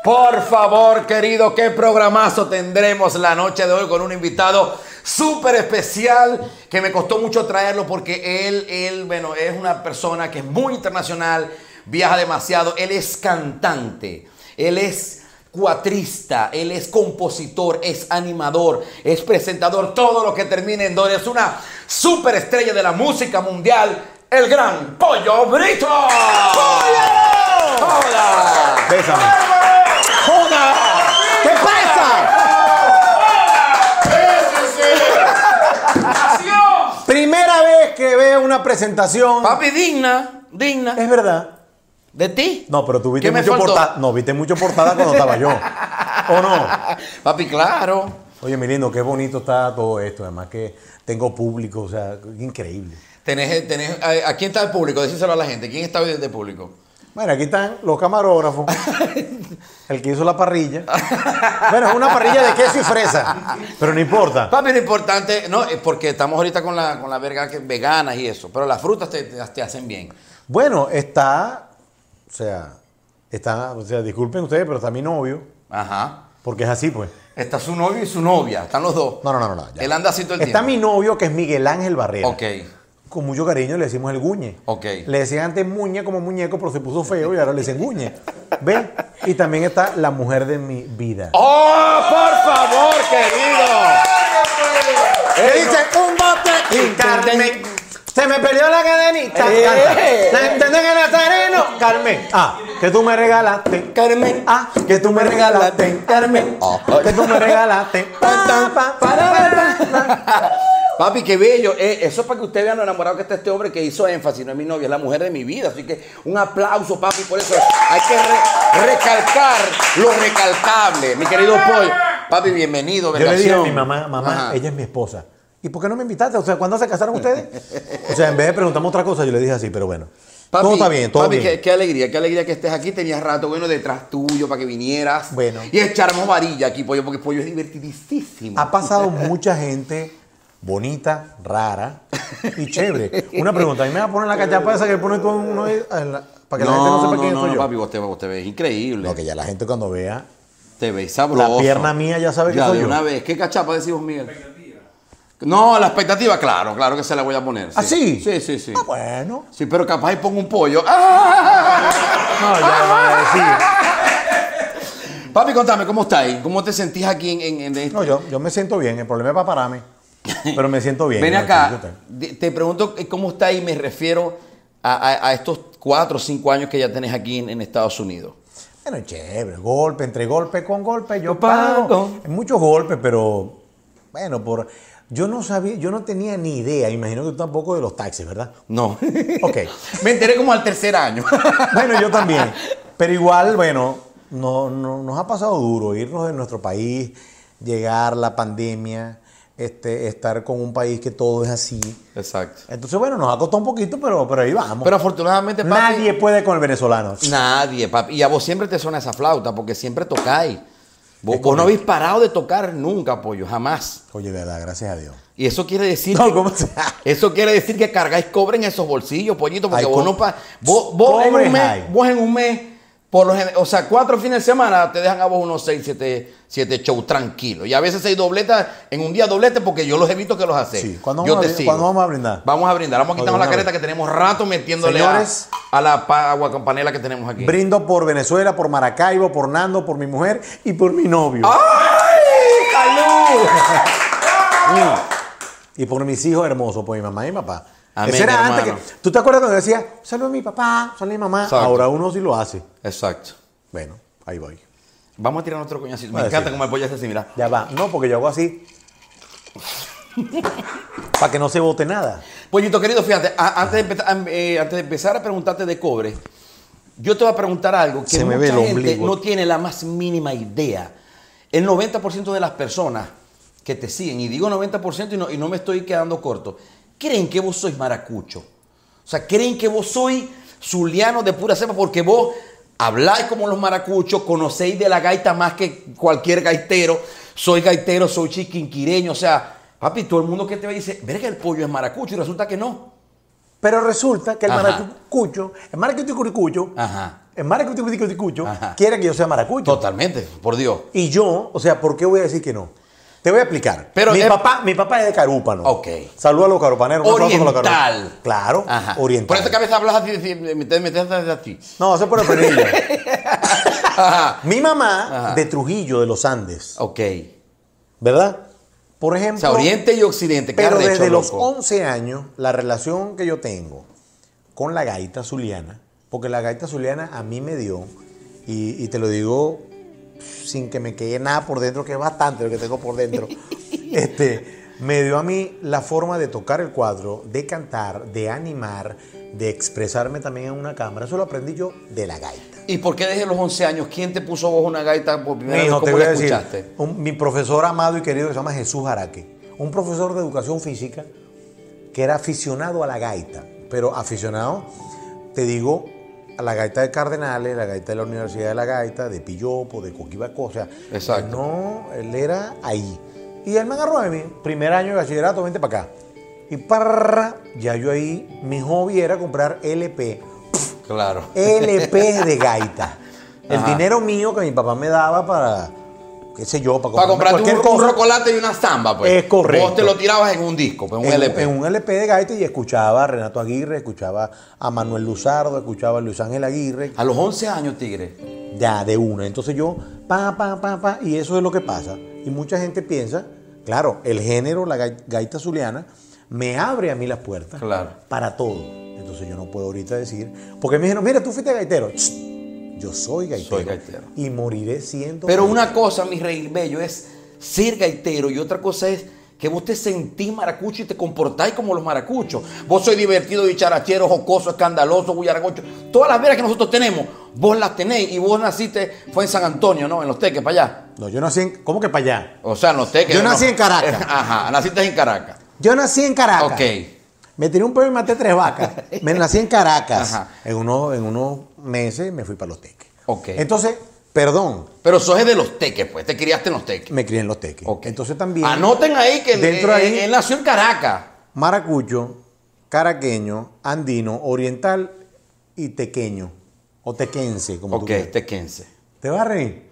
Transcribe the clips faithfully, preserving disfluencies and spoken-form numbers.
Por favor, querido, qué programazo tendremos la noche de hoy con un invitado súper especial que me costó mucho traerlo porque él, él, bueno, es una persona que es muy internacional, viaja demasiado, él es cantante, él es cuatrista, él es compositor, es animador, es presentador, todo lo que termine en dor, es una súper estrella de la música mundial, el gran Pollo Brito. ¡Pollo! ¡Hola! Bésame. ¡Hola! ¿Qué pasa? Primera vez que veo una presentación. Papi, digna, digna. Es verdad. ¿De ti? No, pero tú viste ¿Qué me mucho faltó? portada. No, viste mucho portada cuando estaba yo. ¿O no? Papi, claro. Oye, mi lindo, qué bonito está todo esto. Además que tengo público, o sea, increíble. Tenés, tenés, ¿a, a quién está el público? Decíselo a la gente. ¿Quién está hoy de público? Bueno, aquí están los camarógrafos. El que hizo la parrilla. Bueno, es una parrilla de queso y fresa. Pero no importa. Papi, lo importante, no, es porque estamos ahorita con la, con la verga que, veganas y eso. Pero las frutas te, te, te hacen bien. Bueno, está, o sea, está, o sea, disculpen ustedes, pero está mi novio. Ajá. Porque es así, pues. Está su novio y su novia. Están los dos. No, no, no, no. Ya. Él anda así todo el Está tiempo. mi novio, que es Miguel Ángel Barrera. Ok. Con mucho cariño le decimos el Guñe. Ok. Le decían antes Muñe como muñeco, pero se puso feo y ahora le dicen Guñe. ¿Ven? Y también está la mujer de mi vida. ¡Oh, por favor, querido! Le dice un bote y Carmen. Se me perdió la cadenita. Eh. La entendí en el nazareno. Carmen. Ah, que tú me regalaste. Carmen. Ah, que tú me regalaste. Carmen. Ah, Que tú me regalaste. Pa, pa, pa, pa, pa. Papi, qué bello. Eh, eso es para que usted vea lo enamorado que está este hombre que hizo énfasis. No es mi novia, es la mujer de mi vida. Así que un aplauso, papi, por eso. Hay que re- recalcar lo recalcable. Mi querido Paul. Papi, bienvenido. Yo le dije a vergación. mi mamá, mamá, Ajá. ella es mi esposa. ¿Y por qué no me invitaste? O sea, ¿cuándo se casaron ustedes? O sea, en vez de preguntarme otra cosa, yo le dije así, pero bueno. Papi, todo está bien, todo papi, bien. Qué, qué alegría, qué alegría que estés aquí. Tenías rato bueno detrás tuyo para que vinieras. Bueno. Y echarnos varilla aquí, Pollo, porque Pollo es divertidísimo. Ha pasado mucha gente bonita, rara y chévere. Una pregunta, ¿a mí me va a poner la cachapa esa que pone tú en uno de- en la- para que la gente no sepa quién no, soy no, yo? papi, vos te, vos te ves increíble. No, que ya la gente cuando vea Te ves sabroso. la pierna mía ya sabe que Ya, soy de yo. una vez. ¿Qué cachapa decimos, Miguel? No, la expectativa, claro, claro que se la voy a poner. ¿Ah, sí? Sí, sí, sí. Ah, bueno. Sí, pero capaz y pongo un pollo. ¡Ah! No, ya va a decir. Papi, contame, ¿cómo estás ahí? ¿Cómo te sentís aquí en, en, en este? No, yo, yo me siento bien. El problema es para pararme. Pero me siento bien. Ven ¿no? acá, de- te pregunto eh, cómo está y me refiero a, a- a estos cuatro o cinco años que ya tenés aquí en, en Estados Unidos. Bueno, chévere. Golpe, entre golpe con golpe, yo Yo pago. pago. Hay muchos golpes, pero bueno, por yo no sabía, yo no tenía ni idea. Imagino que tú tampoco de los taxis, ¿verdad? No. Ok. Me enteré como al tercer año. Bueno, yo también. Pero igual, bueno, no, no- nos ha pasado duro irnos de nuestro país, llegar la pandemia, este, estar con un país que todo es así. Exacto. Entonces, bueno, nos ha costado un poquito, pero, pero ahí vamos. Pero afortunadamente, papi, Nadie puede con el venezolano. Nadie, papi. Y a vos siempre te suena esa flauta porque siempre tocáis. Vos, Es vos no correcto. habéis parado de tocar nunca, Pollo, jamás. Oye, verdad, gracias a Dios. Y eso quiere decir No, que, ¿cómo se- eso quiere decir que cargáis cobre en esos bolsillos, pollito, porque Hay vos co- no pa- vos, vos en cobres un mes, hay. vos en un mes, por lo gen- o sea, cuatro fines de semana te dejan a vos unos seis, siete, siete shows tranquilos. Y a veces seis dobletas, en un día doblete, porque yo los he visto que los hacéis. Sí. ¿Cuándo Yo vamos, te a, sigo. ¿cuándo vamos a brindar? Vamos a brindar, vamos a quitarnos Ok, la una careta vez. que tenemos rato metiéndole a, Señores, a la pa- agua campanela que tenemos aquí. Brindo por Venezuela, por Maracaibo, por Nando, por mi mujer y por mi novio. ¡Ay! ¡Salud! Mm. Y por mis hijos hermosos, por mi mamá y mi papá. Amén, Ese era antes hermano. que. ¿Tú te acuerdas cuando decía, saludos a mi papá, saludos a mi mamá? Exacto. Ahora uno sí lo hace. Exacto. Bueno, ahí voy. Vamos a tirar otro coñacito. Me Vale, encanta sí. cómo el pollo hace así, mira. Ya va. No, porque yo hago así. Para que no se bote nada. Pollito querido, fíjate, a- antes de, empezar, a- eh, antes de empezar a preguntarte de cobre, yo te voy a preguntar algo que Se me mucha ve el gente ombligo. no tiene la más mínima idea. El noventa por ciento de las personas que te siguen, y digo noventa por ciento y no, y no me estoy quedando corto, creen que vos sois maracucho. O sea, creen que vos sois zuliano de pura cepa porque vos habláis como los maracuchos, conocéis de la gaita más que cualquier gaitero, soy gaitero, soy chiquinquireño, o sea, papi, todo el mundo que te ve dice, verga, el pollo es maracucho, y resulta que no. Pero resulta que el Ajá. maracucho, el maracucho y curicucho, Ajá. el maracucho quiere que yo sea maracucho. Totalmente, por Dios. Y yo, o sea, ¿por qué voy a decir que no? Te voy a explicar. Pero mi, es- papá, mi papá es de Carúpano. Ok. Saludos a los carupaneros. un aplauso con los Oriental. carupaneros. Claro, Ajá. oriental. Por eso que a veces hablas así, así, me metes desde aquí. No, eso es por el pernillo. Ajá. Mi mamá, Ajá. de Trujillo, de los Andes, Ok. ¿verdad? Por O ejemplo... sea, Oriente y Occidente. ¿Qué Pero arrecho, desde los loco? once años, la relación que yo tengo con la gaita zuliana, porque la gaita zuliana a mí me dio, y, y te lo digo sin que me quede nada por dentro, que es bastante lo que tengo por dentro, este, me dio a mí la forma de tocar el cuadro, de cantar, de animar, de expresarme también en una cámara. Eso lo aprendí yo de la gaita. ¿Y por qué desde los once años? ¿Quién te puso vos una gaita por primera Mijo, vez? te ¿Cómo voy la a decir, escuchaste? un- mi profesor amado y querido que se llama Jesús Araque, un profesor de educación física que era aficionado a la gaita, pero aficionado, te digo, a la gaita de Cardenales, la gaita de la Universidad de la Gaita, de Pillopo, de Coquibaco, o sea, Exacto. él no, él era ahí. Y él me agarró de mí, primer año de bachillerato, vente para acá. Y parra, ya yo ahí, mi hobby era comprar L P, Claro. L P de gaita. El Ajá. dinero mío que mi papá me daba para, qué sé yo, para Para comprarme comprarte cualquier un, un cosa. chocolate y una zamba, pues. Es correcto. Vos te lo tirabas en un disco, pues, un en, L P. en un L P de gaita y escuchaba a Renato Aguirre, escuchaba a Manuel Luzardo, escuchaba a Luis Ángel Aguirre, A los once años, tigre. ya de una. Entonces yo, pa, pa, pa, pa, y eso es lo que pasa. Y mucha gente piensa, claro, el género, la gai- gaita zuliana, me abre a mí las puertas Claro. para todo. Entonces yo no puedo ahorita decir, porque me dijeron, mira, tú fuiste gaitero. Ch, yo soy gaitero. Soy gaitero. Y moriré siendo Pero gaitero. una cosa, mi rey bello, es ser gaitero y otra cosa es que vos te sentís maracucho y te comportáis como los maracuchos. Vos sois divertido, dicharachero, jocoso, escandaloso, gullaragocho. Todas las veras que nosotros tenemos, vos las tenéis. Y vos naciste, fue en San Antonio, ¿no? En Los Teques, para allá. No, yo nací en, ¿cómo que para allá? O sea, en Los Teques. Yo ¿no? nací en Caracas. Ajá, naciste en Caracas. Yo nací en Caracas. Ok. Me tiré un pelo y maté tres vacas. Me nací en Caracas. Ajá. En unos, en unos meses me fui para Los Teques. Ok. Entonces, perdón, Pero sos de Los Teques, pues. Te criaste en Los Teques. me crié en Los Teques. Ok. Entonces también. Anoten ahí que dentro él, ahí, él nació en Caracas. maracucho, caraqueño, andino, oriental y tequeño. O tequense, como tú Ok, quieras. tequense. ¿Te vas a reír?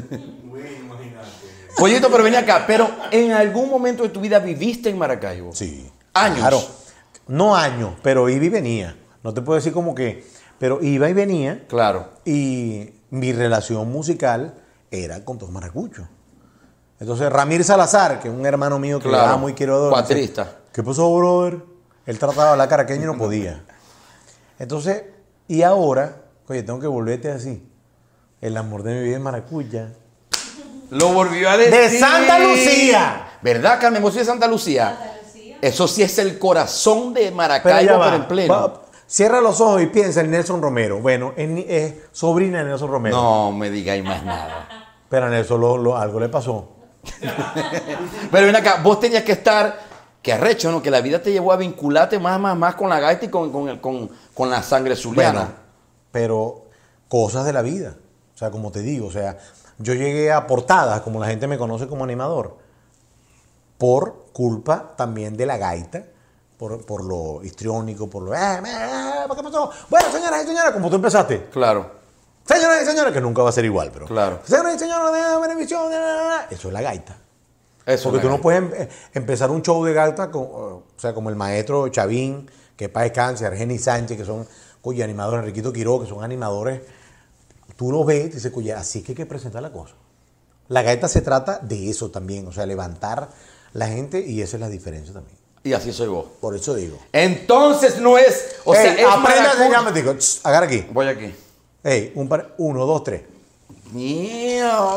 Pollito, pero ven acá. Pero en algún momento de tu vida viviste en Maracaibo. Sí. Años. Claro. No años, pero iba y venía. No te puedo decir como que. Pero iba y venía. Claro. Y mi relación musical era con dos maracuchos. Entonces, Ramírez Salazar, que es un hermano mío que Claro. le amo y quiero adoro, Cuatrista. dice, ¿qué pasó, brother? Él trataba de hablar caraqueño y no podía. Entonces, y ahora, oye, tengo que volverte así. El amor de mi vida es maracuya. Lo volvió a decir. ¡De Santa Lucía! ¿Verdad, Carmen? ¿Vos sos de Santa Lucía? Santa Lucía. Eso sí es el corazón de Pero Maracaibo, ya pero, va. en pleno. Va, cierra los ojos y piensa en Nelson Romero. Bueno, es, ni- es sobrina de Nelson Romero. No me digáis más nada. Pero a Nelson lo- lo- algo le pasó. Pero ven acá, vos tenías que estar, que arrecho, ¿no? Que la vida te llevó a vincularte más, más, más con la gaita y con, con, el- con, con la sangre zuliana. Bueno, pero cosas de la vida. O sea, como te digo, o sea, yo llegué a portadas, como la gente me conoce como animador, por culpa también de la gaita, por, por lo histriónico, por lo... Eh, eh, eh, ¿Qué pasó? Bueno, señoras y señores, como tú empezaste. Claro, Señoras y señores, que nunca va a ser igual, pero... Claro. Señoras y señores de televisión, eso es la gaita. eso. Porque es tú la no gaita. puedes em- empezar un show de gaita, con, o sea, como el maestro Chavín, que para descanse, Argeni Sánchez, que son cuya animadores, Enriquito Quiró, que son animadores. Tú los ves y dices, cuya, así es que hay que presentar la cosa. La gaita se trata de eso también, o sea, levantar la gente y esa es la diferencia también. Y así soy vos. Por eso digo. Entonces no es, o sea, Ey, es aprenda a maracucho. enseñarme, digo, tss, agarra aquí. Voy aquí. Ey, un par, uno, dos, tres. Miau.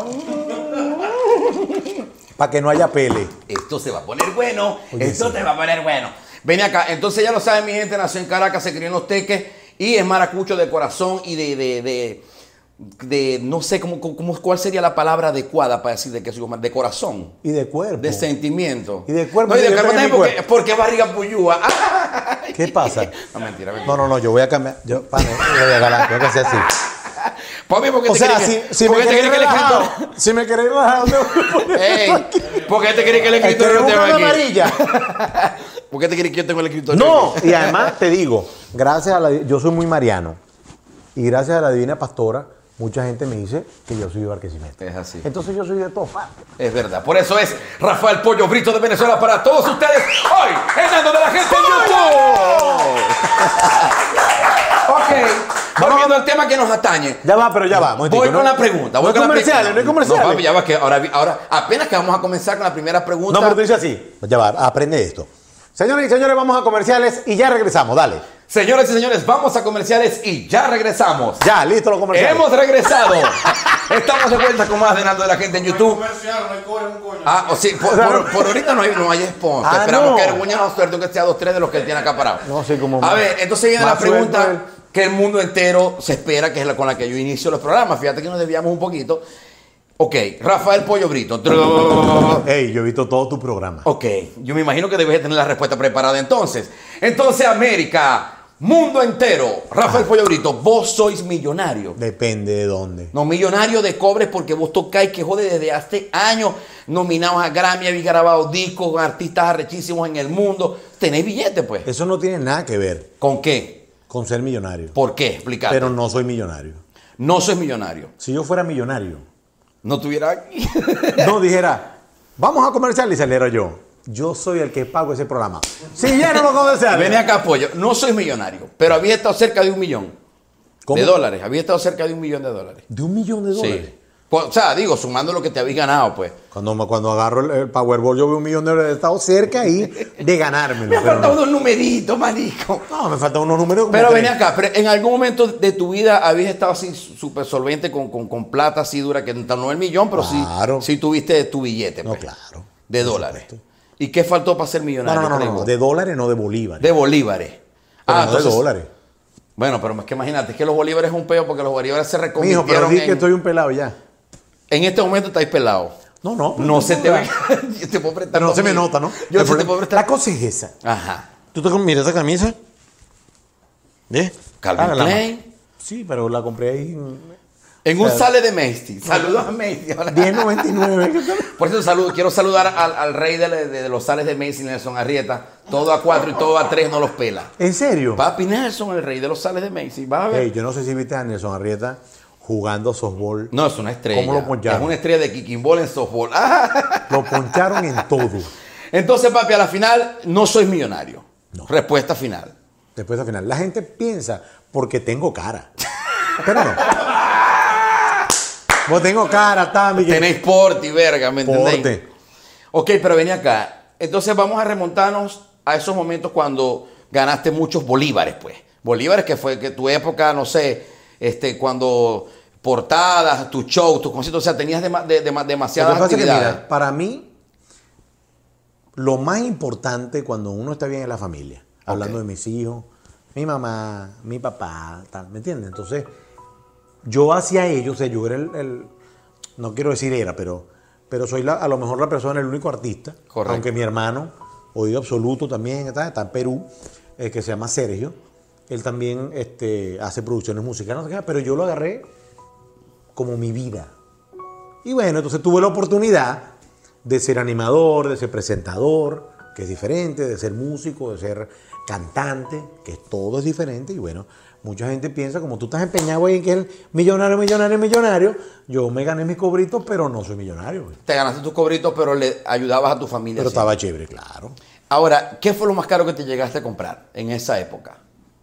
Para que no haya pele. Esto se va a poner bueno. Oye, Esto sí. se va a poner bueno. Ven acá. Entonces ya lo saben, mi gente. Nació en Caracas, se crió en Los Teques. Y es maracucho de corazón y de... de, de, de- no sé cómo, cómo, cuál sería la palabra adecuada para decir de que soy de corazón. Y de cuerpo. De sentimiento. Y de cuerpo, No, y de yo cuerpo también también mi porque, porque es barriga puyúa. ¿Qué pasa? No, mentira, mentira. No, no, no, yo voy a cambiar. Yo, pane, yo voy a ganar, tengo que hacer así. Papi, ¿por qué O te sea, crees si, que, si ¿por me qué te queréis crees que el relajado, escritor... si me queréis relajado, tengo que poner Ey, esto aquí. ¿por qué te crees que el escritor ¿Queréis no te va buscar aquí? la amarilla? ¿Por qué te crees que yo tengo el escritorio No, aquí? y además te digo, gracias a la... Yo soy muy mariano. Y gracias a la Divina Pastora, mucha gente me dice que yo soy de Barquisimeto. Es así. Entonces yo soy de todas partes. Es verdad. Por eso es Rafael Pollo Brito de Venezuela para todos ustedes. Hoy, Hernando de la gente en YouTube. Ok. Volviendo al tema que nos atañe. Ya va, pero ya va. Voy con ¿no? la pregunta. Voy no con hay comerciales, la no hay comerciales. No, papi, ya va, que ahora, ahora apenas que vamos a comenzar con la primera pregunta. No, pero tú dices así. Ya va, aprende esto. Señores y señores, vamos a comerciales y ya regresamos. Dale. Señoras y señores, vamos a comerciales y ya regresamos. Ya, listo los comerciales. Hemos regresado. Estamos de vuelta con más de Hernando de la gente en YouTube. No hay comercial, no hay cobre, un coño. Ah, o sí, por, por, por ahorita no hay, no hay sponsor. Ah, Esperamos no. que Erguña nos suerte que sea dos, tres de los que él tiene acá parado. No sé cómo. A ver, entonces viene la más suelto pregunta él. que el mundo entero se espera, que es la con la que yo inicio los programas. Fíjate que nos desviamos un poquito. Ok, Rafael Pollo Brito. Ey, yo he visto todo tu programa. Ok, yo me imagino que debes tener la respuesta preparada entonces. Entonces, América, mundo entero, Rafael Pollo Brito, vos sois millonario. Depende de dónde. No, millonario de cobres porque vos tocáis que jode desde hace años, nominados a Grammy, habéis grabado discos con artistas arrechísimos en el mundo. Tenéis billetes, pues. Eso no tiene nada que ver ¿Con qué? con ser millonario. ¿Por qué? Explícate. Pero no soy millonario. No sois millonario. Si yo fuera millonario, No tuviera aquí. no dijera, vamos a comercial y saliera yo. Yo soy el que pago ese programa. Si lleno los comerciales. Ven acá, Pollo. No sois millonario, pero había estado cerca de un millón ¿Cómo? de dólares. Había estado cerca de un millón de dólares. ¿De un millón de dólares? Sí. Pues, o sea, digo, sumando lo que te habéis ganado, pues. Cuando, cuando agarro el, el Powerball, yo veo un millón de dólares. He estado cerca ahí de ganármelo. Me pero faltan no. unos numeritos, marico. No, me faltan unos números. como Pero tres. ven acá, pero en algún momento de tu vida habías estado así súper solvente con, con, con plata así dura, que no el millón, pero Claro. sí, sí tuviste tu billete, No, pues, claro. de por dólares. supuesto. ¿Y qué faltó para ser No, millonario? no, no, crees no, vos? de dólares, no de bolívares. De bolívares. Pero Ah, no entonces, de dólares. bueno, pero es que imagínate, es que los bolívares es un peo porque los bolívares se Mijo, pero reconvirtieron di que en... estoy un pelado ya. En este momento estáis pelados. No, no. No se te ve. ve. Yo te puedo prestar. Pero no se me conmigo. nota, ¿no? Yo El sí te problema- puedo prestar. La cosa es esa. Ajá. ¿Tú te mira esa camisa? ¿Ves? Calvin Hágala, Klein. ma. Sí, pero la compré ahí en En un O sea, sale de Macy's. Saludos a Macy's. diez noventa y nueve. ¿Qué tal? Por eso saludo, quiero saludar al, al rey de, de- de los sales de Macy's, Nelson Arrieta. Todo a cuatro y todo a tres no los pela. ¿En serio? Papi Nelson, el rey de los sales de Macy's. Vas a ver. Ey, yo no sé si viste a Nelson Arrieta jugando softball. No, es una estrella. ¿Cómo lo poncharon? Es una estrella de kicking ball en softball. Ah. Lo poncharon en todo. Entonces, papi, a la final no soy millonario. No. Respuesta final. Después al final. La gente piensa porque tengo cara. Pero no. Vos tengo cara, Tami. que- Tenéis porte y verga, ¿me entendéis? Porte. Ok, pero vení acá. Entonces vamos a remontarnos a esos momentos cuando ganaste muchos bolívares, pues. Bolívares que fue que tu época, no sé, este, cuando portadas, tu show, tus conciertos, o sea, tenías dema- de- de- Lo demasiadas que pasa es que, actividades. mira, para mí, lo más importante cuando uno está bien es la familia. Hablando Ok. de mis hijos, mi mamá, mi papá, tal, ¿me entiendes? Entonces, yo hacia ellos, o sea, yo era el, el- no quiero decir era, pero, pero soy la- a lo mejor la persona, el único artista. Correcto. Aunque mi hermano, oído absoluto también, está, está en Perú, eh, que se llama Sergio. Él también este, hace producciones musicales, no sé qué, pero yo lo agarré como mi vida. Y bueno, entonces tuve la oportunidad de ser animador, de ser presentador, que es diferente, de ser músico, de ser cantante, que todo es diferente. Y bueno, mucha gente piensa, como tú estás empeñado ahí en que el millonario, millonario, millonario, yo me gané mis cobritos, pero no soy millonario. güey. Te ganaste tus cobritos, pero le ayudabas a tu familia. Pero siempre. estaba chévere, claro. Ahora, ¿qué fue lo más caro que te llegaste a comprar en esa época?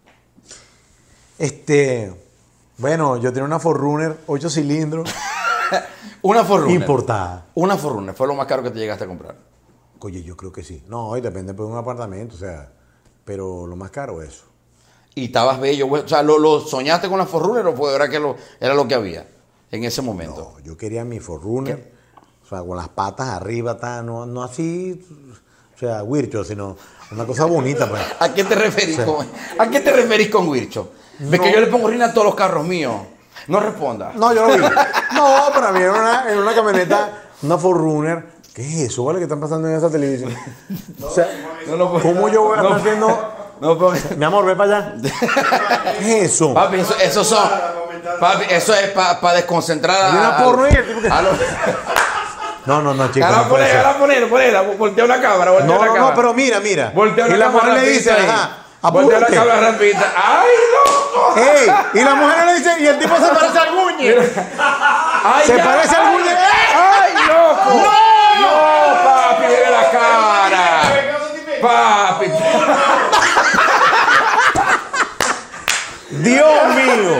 Este, bueno, yo tenía una cuatro runner, ocho cilindros, Una Forerunner. importada. Una Forerunner fue lo más caro que te llegaste a comprar. Oye, yo creo que sí. No, y depende pues, de un apartamento, o sea, pero lo más caro es eso. Y estabas bello, güey. O sea, ¿lo, lo soñaste con la Forerunner o fue era que lo, era lo que había en ese momento? No, yo quería mi cuatro runner, o sea, con las patas arriba, ta, no, no así, o sea, Wircho, sino una cosa bonita, pues. ¿A qué te referís, Sí. con, ¿a qué te referís con Wircho? Ves No. que yo le pongo orina a todos los carros míos. No responda. No, yo lo vi. No, para mí era una, en una camioneta, una cuatro runner. ¿Qué es eso, vale, que están pasando en esa televisión? O sea, No lo puedo- ¿cómo yo voy a no, estar haciendo? No, pero- Mi amor, ve para allá. ¿Qué es eso? papi, eso, eso son. Papi, eso es para desconcentrar a. Hay una a- porno ahí, el tipo que- a los- No, no, no, chicos. Ahora No, puede poner, ser. ahora poner, ponela, voltea una cámara, voltea no, una no, cámara. no, pero mira, mira. Voltea Y una la mujer cámara le dice, rapidito ahí. ajá, Ponte la apúrate. cabra rapidita. ¡Ay, loco! Ey, y la mujer le dice, y el tipo se parece al Guñe. ¡Ay, Se ya! parece al Guñe. ¡Ay, loco! ¡No! ¡No, papi! ¡Mire la cara! ¡Papi! Dios mío.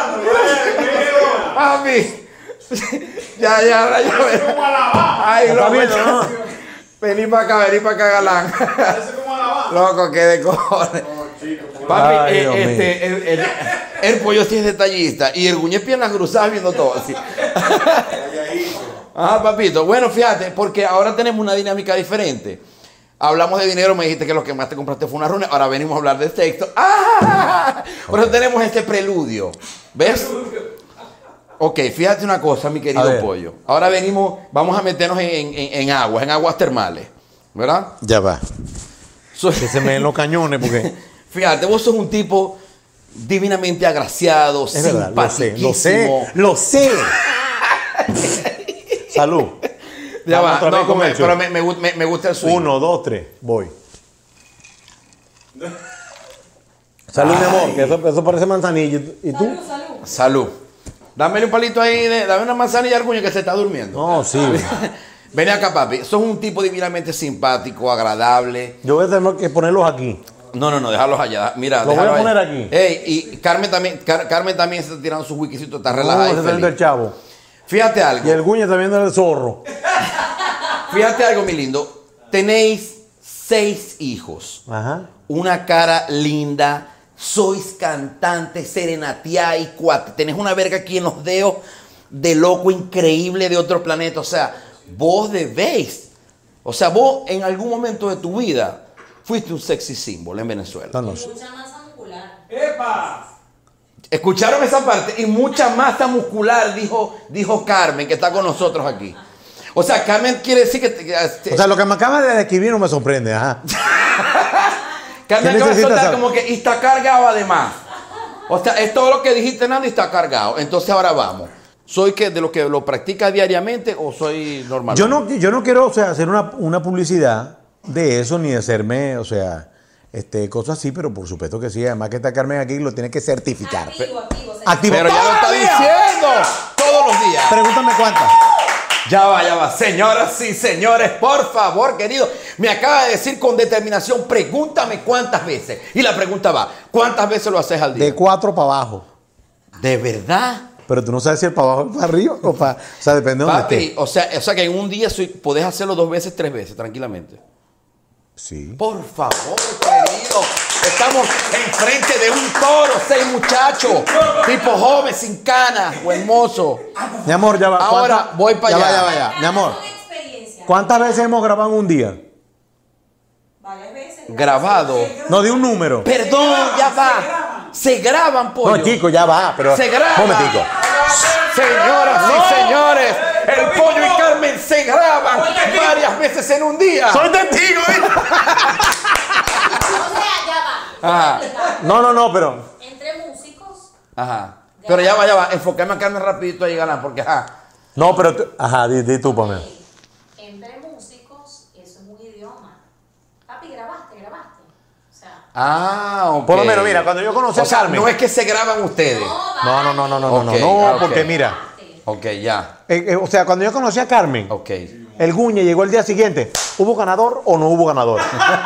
¡Papi! Ya, ya, ya, ya. ¡Ay, Está loco! viendo, ¿no? Vení para acá, vení para acá, galán. Loco, qué de cojones. Papi, Ay, eh, Dios este, el, el, el pollo sí es detallista y el Guñe piernas cruzadas viendo todo así. Ajá, papito. Bueno, fíjate, porque ahora tenemos una dinámica diferente. Hablamos de dinero, me dijiste que lo que más te compraste fue una runa. Ahora venimos a hablar de sexo. ¡Ah! Por eso tenemos este preludio. ¿Ves? Ok, fíjate una cosa, mi A querido ver. pollo. Ahora venimos, vamos a meternos en, en, en aguas, en aguas termales. ¿Verdad? Ya va. So- Que se me den los cañones porque... Fíjate, vos sos un tipo divinamente agraciado, Es verdad, lo sé, lo simpaticísimo. sé, lo sé. Salud. Ya Vamos va, otra no, vez con come- el show. pero me, me, gu- me- me gusta el swing. Uno, dos, tres, voy. Salud, mi amor, que eso, eso parece manzanilla. ¿Y tú? Salud, salud. Salud. Dámele un palito ahí, de, dame una manzanilla al Guñe que se está durmiendo. No, sí. Ven acá, papi. Sos un tipo divinamente simpático, agradable. Yo voy a tener que ponerlos aquí. No, no, no, déjalos allá. Mira, Lo voy déjalo a ahí. poner aquí. Ey, y Carmen también, Car- Carmen también se está tirando sus wikisitos, está No, relajada y ese es el feliz. del chavo. Fíjate algo. Y el Guñe también del zorro. Fíjate algo, mi lindo. Tenéis seis hijos. Ajá. Una cara linda. Sois cantante, serenateáis, cuate. Tenés una verga aquí en los dedos de loco increíble de otro planeta. O sea, vos debéis. O sea, vos en algún momento de tu vida fuiste un sexy símbolo en Venezuela. No, no sé. Mucha masa muscular. Escucharon esa parte y mucha masa muscular, dijo, dijo Carmen, que está con nosotros aquí. O sea, Carmen quiere decir que... que- que- O sea, lo que me acaba de describir no me sorprende. Ajá. Carmen ¿qué acaba de necesitas soltar saber? como que y está cargado además. O sea, es todo lo que dijiste, Nando, y está cargado. Entonces ahora vamos. ¿Soy que de lo que lo practica diariamente o soy normal? Yo no, yo no quiero, o sea, hacer una, una publicidad de eso ni de hacerme, o sea, este, cosas así, pero por supuesto que sí. Además que está Carmen aquí lo tiene que certificar. Activo, activo. se- Activo. Pero ya lo está ¡Todavía! diciendo todos los días. Pregúntame cuántas. Ya va, ya va. Señoras y señores, por favor, querido. Me acaba de decir con determinación, pregúntame cuántas veces. Y la pregunta va, ¿cuántas veces lo haces al día? De cuatro para abajo. ¿De verdad? Pero tú no sabes si es para abajo o para arriba o para... O sea, depende de dónde Papi, estés. o sea, o sea que en un día soy, podés hacerlo dos veces, tres veces, tranquilamente. Sí. Por favor, querido. Estamos enfrente de un toro, seis muchachos, tipo joven, sin canas, o hermoso. Mi amor, ya va. Ahora ¿cuántas- voy para ya allá. va, ya va, ya. Mi amor, Con experiencia. ¿cuántas veces hemos grabado en un día? Varias veces. Grabado. No, de un número. Perdón, ya va. Se graban, pollo. No, chico, ya va, pero... Se graba. Momentico. Señoras y señores, el pollo y Carmen se graban varias veces en un día. Soy testigo, ¿eh? O sea, ya va. Ajá. Voy a explicar. No, no, no, pero... Entre músicos, Ajá. Pero ya va, ya va. Enfocarme a Carmen rapidito ahí, galán, porque ajá. No, pero... tú- Ajá, di, di tú, Pamela. entre músicos, eso es un idioma. Papi, grabaste, grabaste. O sea, Ah, ok. Por lo menos, mira, cuando yo conocí O a sea, Carmen... no es que se graban ustedes. No, no, no, no, no, no, Ok, no, ok. porque mira... Ok, ya. eh, eh, o sea, cuando yo conocí a Carmen, Ok. el Guñe llegó el día siguiente. ¿Hubo ganador o no hubo ganador?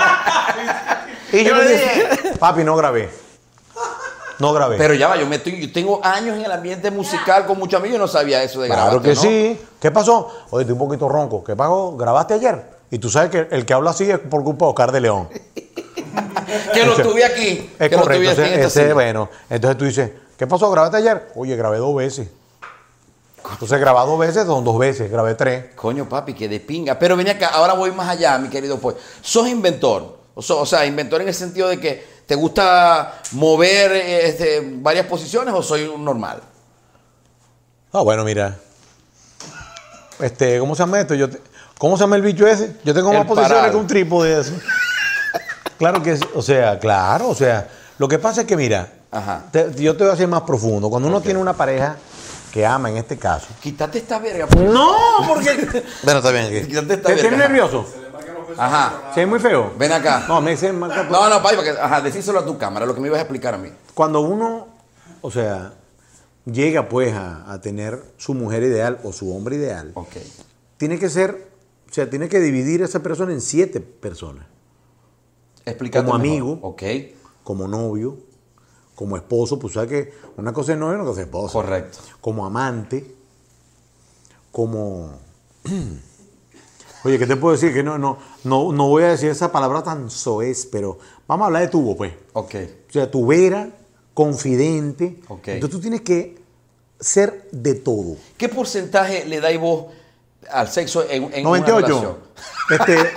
Y yo le dije, papi, no grabé. No grabé. Pero ya va, yo, me estoy, yo tengo años en el ambiente musical con muchos amigos y no sabía eso de grabar. Claro que sí. ¿Qué pasó? Oye, estoy un poquito ronco. ¿Qué pasó? ¿Grabaste ayer? Y tú sabes que el que habla así es por culpa de Oscar de León. Que lo tuve aquí. Es que lo correcto. tuve aquí en Ese, esta ese, silla. bueno, entonces tú dices, ¿qué pasó? ¿Grabaste ayer? Oye, grabé dos veces. Entonces, grabé dos veces, son dos veces. Grabé tres. Coño, papi, que de pinga. Pero ven acá, ahora voy más allá, mi querido pues. ¿Sos inventor? O, so- o sea, inventor en el sentido de que te gusta mover eh, este, varias posiciones o soy un normal. Ah, bueno, mira. Este, ¿cómo se llama esto? Yo te- ¿Cómo se llama el bicho ese? Yo tengo más El posiciones parado. que un trípode de eso. Claro que sí. O sea, claro, o sea. Lo que pasa es que, mira, Ajá. te- yo te voy a hacer más profundo. Cuando uno tiene una pareja que ama, en este caso. Quítate esta verga. Pues. No, porque. Bueno, está bien aquí. Quítate esta ¿Te verga. tienes nervioso? Ajá. ¿Sí es muy feo? Ven acá. No, me dicen más. No, no, papi, porque, ajá, decíselo a tu cámara, lo que me ibas a explicar a mí. Cuando uno, o sea, llega pues a, a tener su mujer ideal o su hombre ideal, Ok. tiene que ser, o sea, tiene que dividir a esa persona en siete personas. Explícate Como mejor. amigo. Ok. Como novio, como esposo, pues sabes que una cosa es novio y una cosa es esposo. Correcto. Como amante, como... Oye, ¿qué te puedo decir? Que no, no, no, no voy a decir esa palabra tan soez, pero vamos a hablar de tubo, pues. Ok. O sea, tubera, confidente. Ok. Entonces tú tienes que ser de todo. ¿Qué porcentaje le dais vos al sexo en, en noventa y ocho. una relación? Este,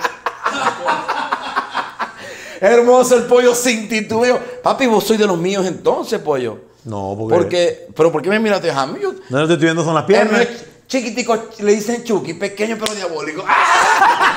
Hermoso el pollo sin titubeo. Papi, vos sois de los míos entonces, pollo. no, porque... Porque, pero ¿por qué me miraste a mí? Yo, No lo que estoy viendo son las él piernas. no es chiquitico, le dicen Chucky, pequeño pero diabólico. ¡Ah!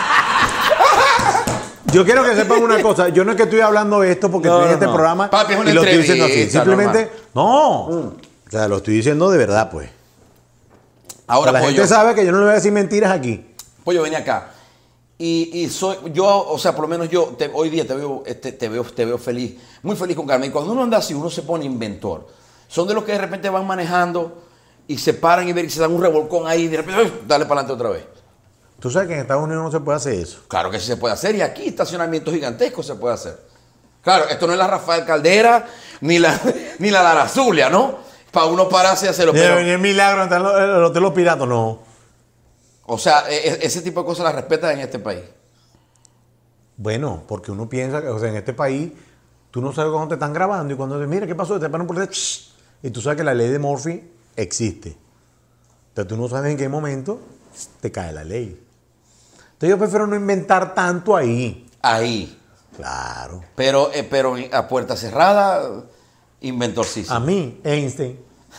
Yo quiero que sepan una cosa. Yo no es que estoy hablando esto porque No, estoy en no, este no. programa Papi, es una y lo estoy diciendo así. entrevista, Simplemente, no. O sea, lo estoy diciendo de verdad, pues. Ahora, la pollo, gente sabe que yo no le voy a decir mentiras aquí. pollo, ven acá. Y, y soy, yo, o sea, por lo menos yo te- hoy día te veo, este, te veo, te veo feliz, muy feliz con Carmen. Y cuando uno anda así, uno se pone inventor. Son de los que de repente van manejando y se paran y, ven, y se dan un revolcón ahí y de repente, ¡ay! Dale para adelante otra vez. Tú sabes que en Estados Unidos no se puede hacer eso. Claro que sí se puede hacer y aquí estacionamientos gigantescos se puede hacer. Claro, esto no es la Rafael Caldera ni la, ni la Lara Zulia, ¿no? Para uno pararse y hacerlo. Debe Pero, venir milagro entrar en el hotel Los Piratas, no. o sea, e- e- ese tipo de cosas las respetan en este país. Bueno, porque uno piensa que, o sea, en este país, tú no sabes cuándo te están grabando y cuando te mira, ¿qué pasó? Te paran por detrás, ¡shh! Y tú sabes que la ley de Murphy existe. Entonces tú no sabes en qué momento te cae la ley. Entonces yo prefiero no inventar tanto ahí. Ahí. Claro. Pero, eh, pero a puerta cerrada, inventorcísimo. A mí, Einstein.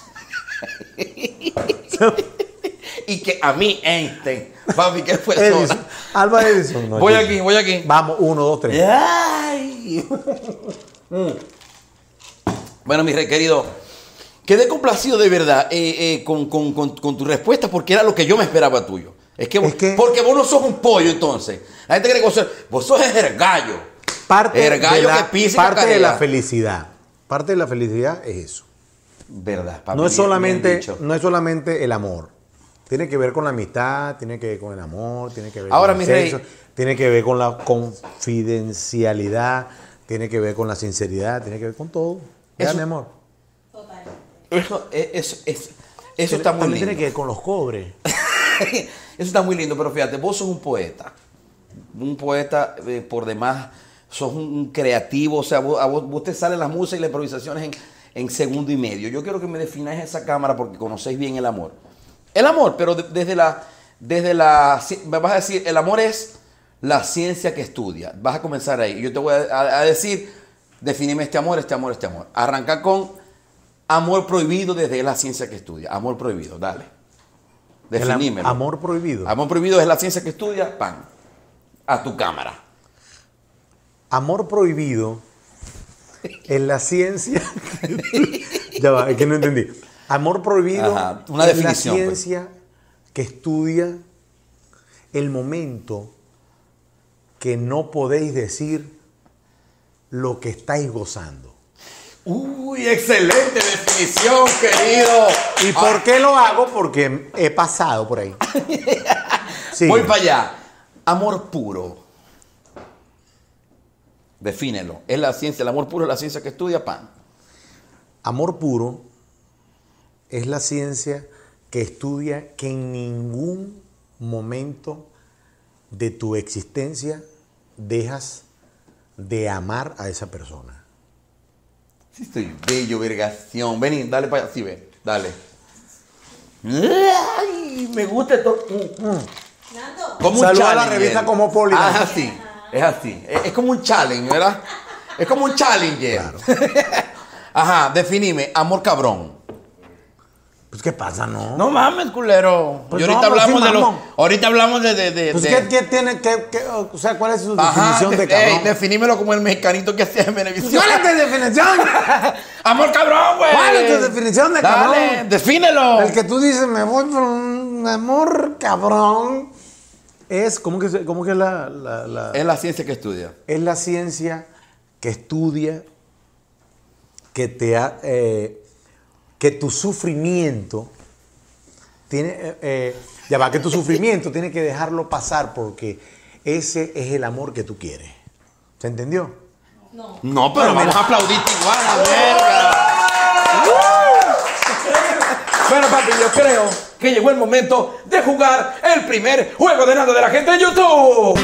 Y que a mí, Einstein. Papi, ¿qué fue Edison. eso? Alba Edison. No, Voy yo- aquí, voy aquí. Vamos, uno, dos, tres. Ay. Mm. Bueno, mi rey querido, quedé complacido de verdad eh, eh, con, con- con- con tu respuesta porque era lo que yo me esperaba tuyo. Es que, vos- Es que- porque vos no sos un pollo entonces. La gente cree que vos sos, vos sos el gallo. Parte, El gallo de la, que pisa y parte de cacarea. la felicidad. Parte de la felicidad es eso. Verdad, papi, No es, bien- bien solamente, dicho. no es solamente el amor. Tiene que ver con la amistad, tiene que ver con el amor, tiene que ver Ahora, con el mi rey. sexo, tiene que ver con la confidencialidad, tiene que ver con la sinceridad, tiene que ver con todo. Ya, Eso- mi amor. Eso, es- es- es- eso está muy También lindo. tiene que ver con los cobres. Eso está muy lindo, pero fíjate, vos sos un poeta. Un poeta eh, por demás, sos un, un creativo, o sea, vos, a vos, vos te salen las musas y las improvisaciones en, en segundo y medio. Yo quiero que me defináis esa cámara porque conocéis bien el amor. El amor, pero de- desde la, desde la, ci- me vas a decir, el amor es la ciencia que estudia. Vas a comenzar ahí. Yo te voy a, a- a decir, definime este amor, este amor, este amor. Arranca con amor prohibido desde la ciencia que estudia. Amor prohibido, dale. El am- Definímelo. amor prohibido. Amor prohibido es la ciencia que estudia, pan, a tu cámara. Amor prohibido es la ciencia. Ya va, es que no entendí. Amor prohibido Ajá, una es definición, la pues. ciencia que estudia el momento que no podéis decir lo que estáis gozando. Uy, excelente definición, querido. ¿Y por qué lo hago? Porque he pasado por ahí. Sí. Voy para allá. Amor puro. Defínelo. Es la ciencia, el amor puro es la ciencia que estudia, pan. Amor puro es la ciencia que estudia que en ningún momento de tu existencia dejas de amar a esa persona. Sí, estoy bello, vergación. Vení, dale para allá. Sí, ven. Dale. Ay, me gusta esto. Mm, mm. Nando, Como un Saluda a la challenger. revista Cosmopolitan. Ah, es así. Es así. Es, es como un challenge, ¿verdad? Es como un challenger. Ajá, definime. Amor cabrón. Pues ¿qué pasa, no? No mames, culero. Pues y ahorita no, pues hablamos sí, de los. mamón. Ahorita hablamos de. de, de- Pues de- ¿qué, qué tiene, qué, qué- o sea, ¿cuál es su Ajá, definición de de- ey, cabrón? definímelo como el mexicanito que hacía en Venevisión. ¿Cuál es tu definición? Amor cabrón, güey. ¿Cuál es tu definición de Dale, cabrón? defínelo. El que tú dices, me voy por un amor cabrón. Es, ¿cómo que, se- cómo que es la, la- la- Es la ciencia que estudia. es la ciencia que estudia que te ha- eh, que tu sufrimiento tiene eh, eh, ya va que tu sufrimiento tiene que dejarlo pasar porque ese es el amor que tú quieres. ¿Se entendió? No. No, pero vamos a aplaudir igual, a verga. Bueno, papi, yo creo que llegó el momento de jugar el primer juego de nada de la gente en YouTube.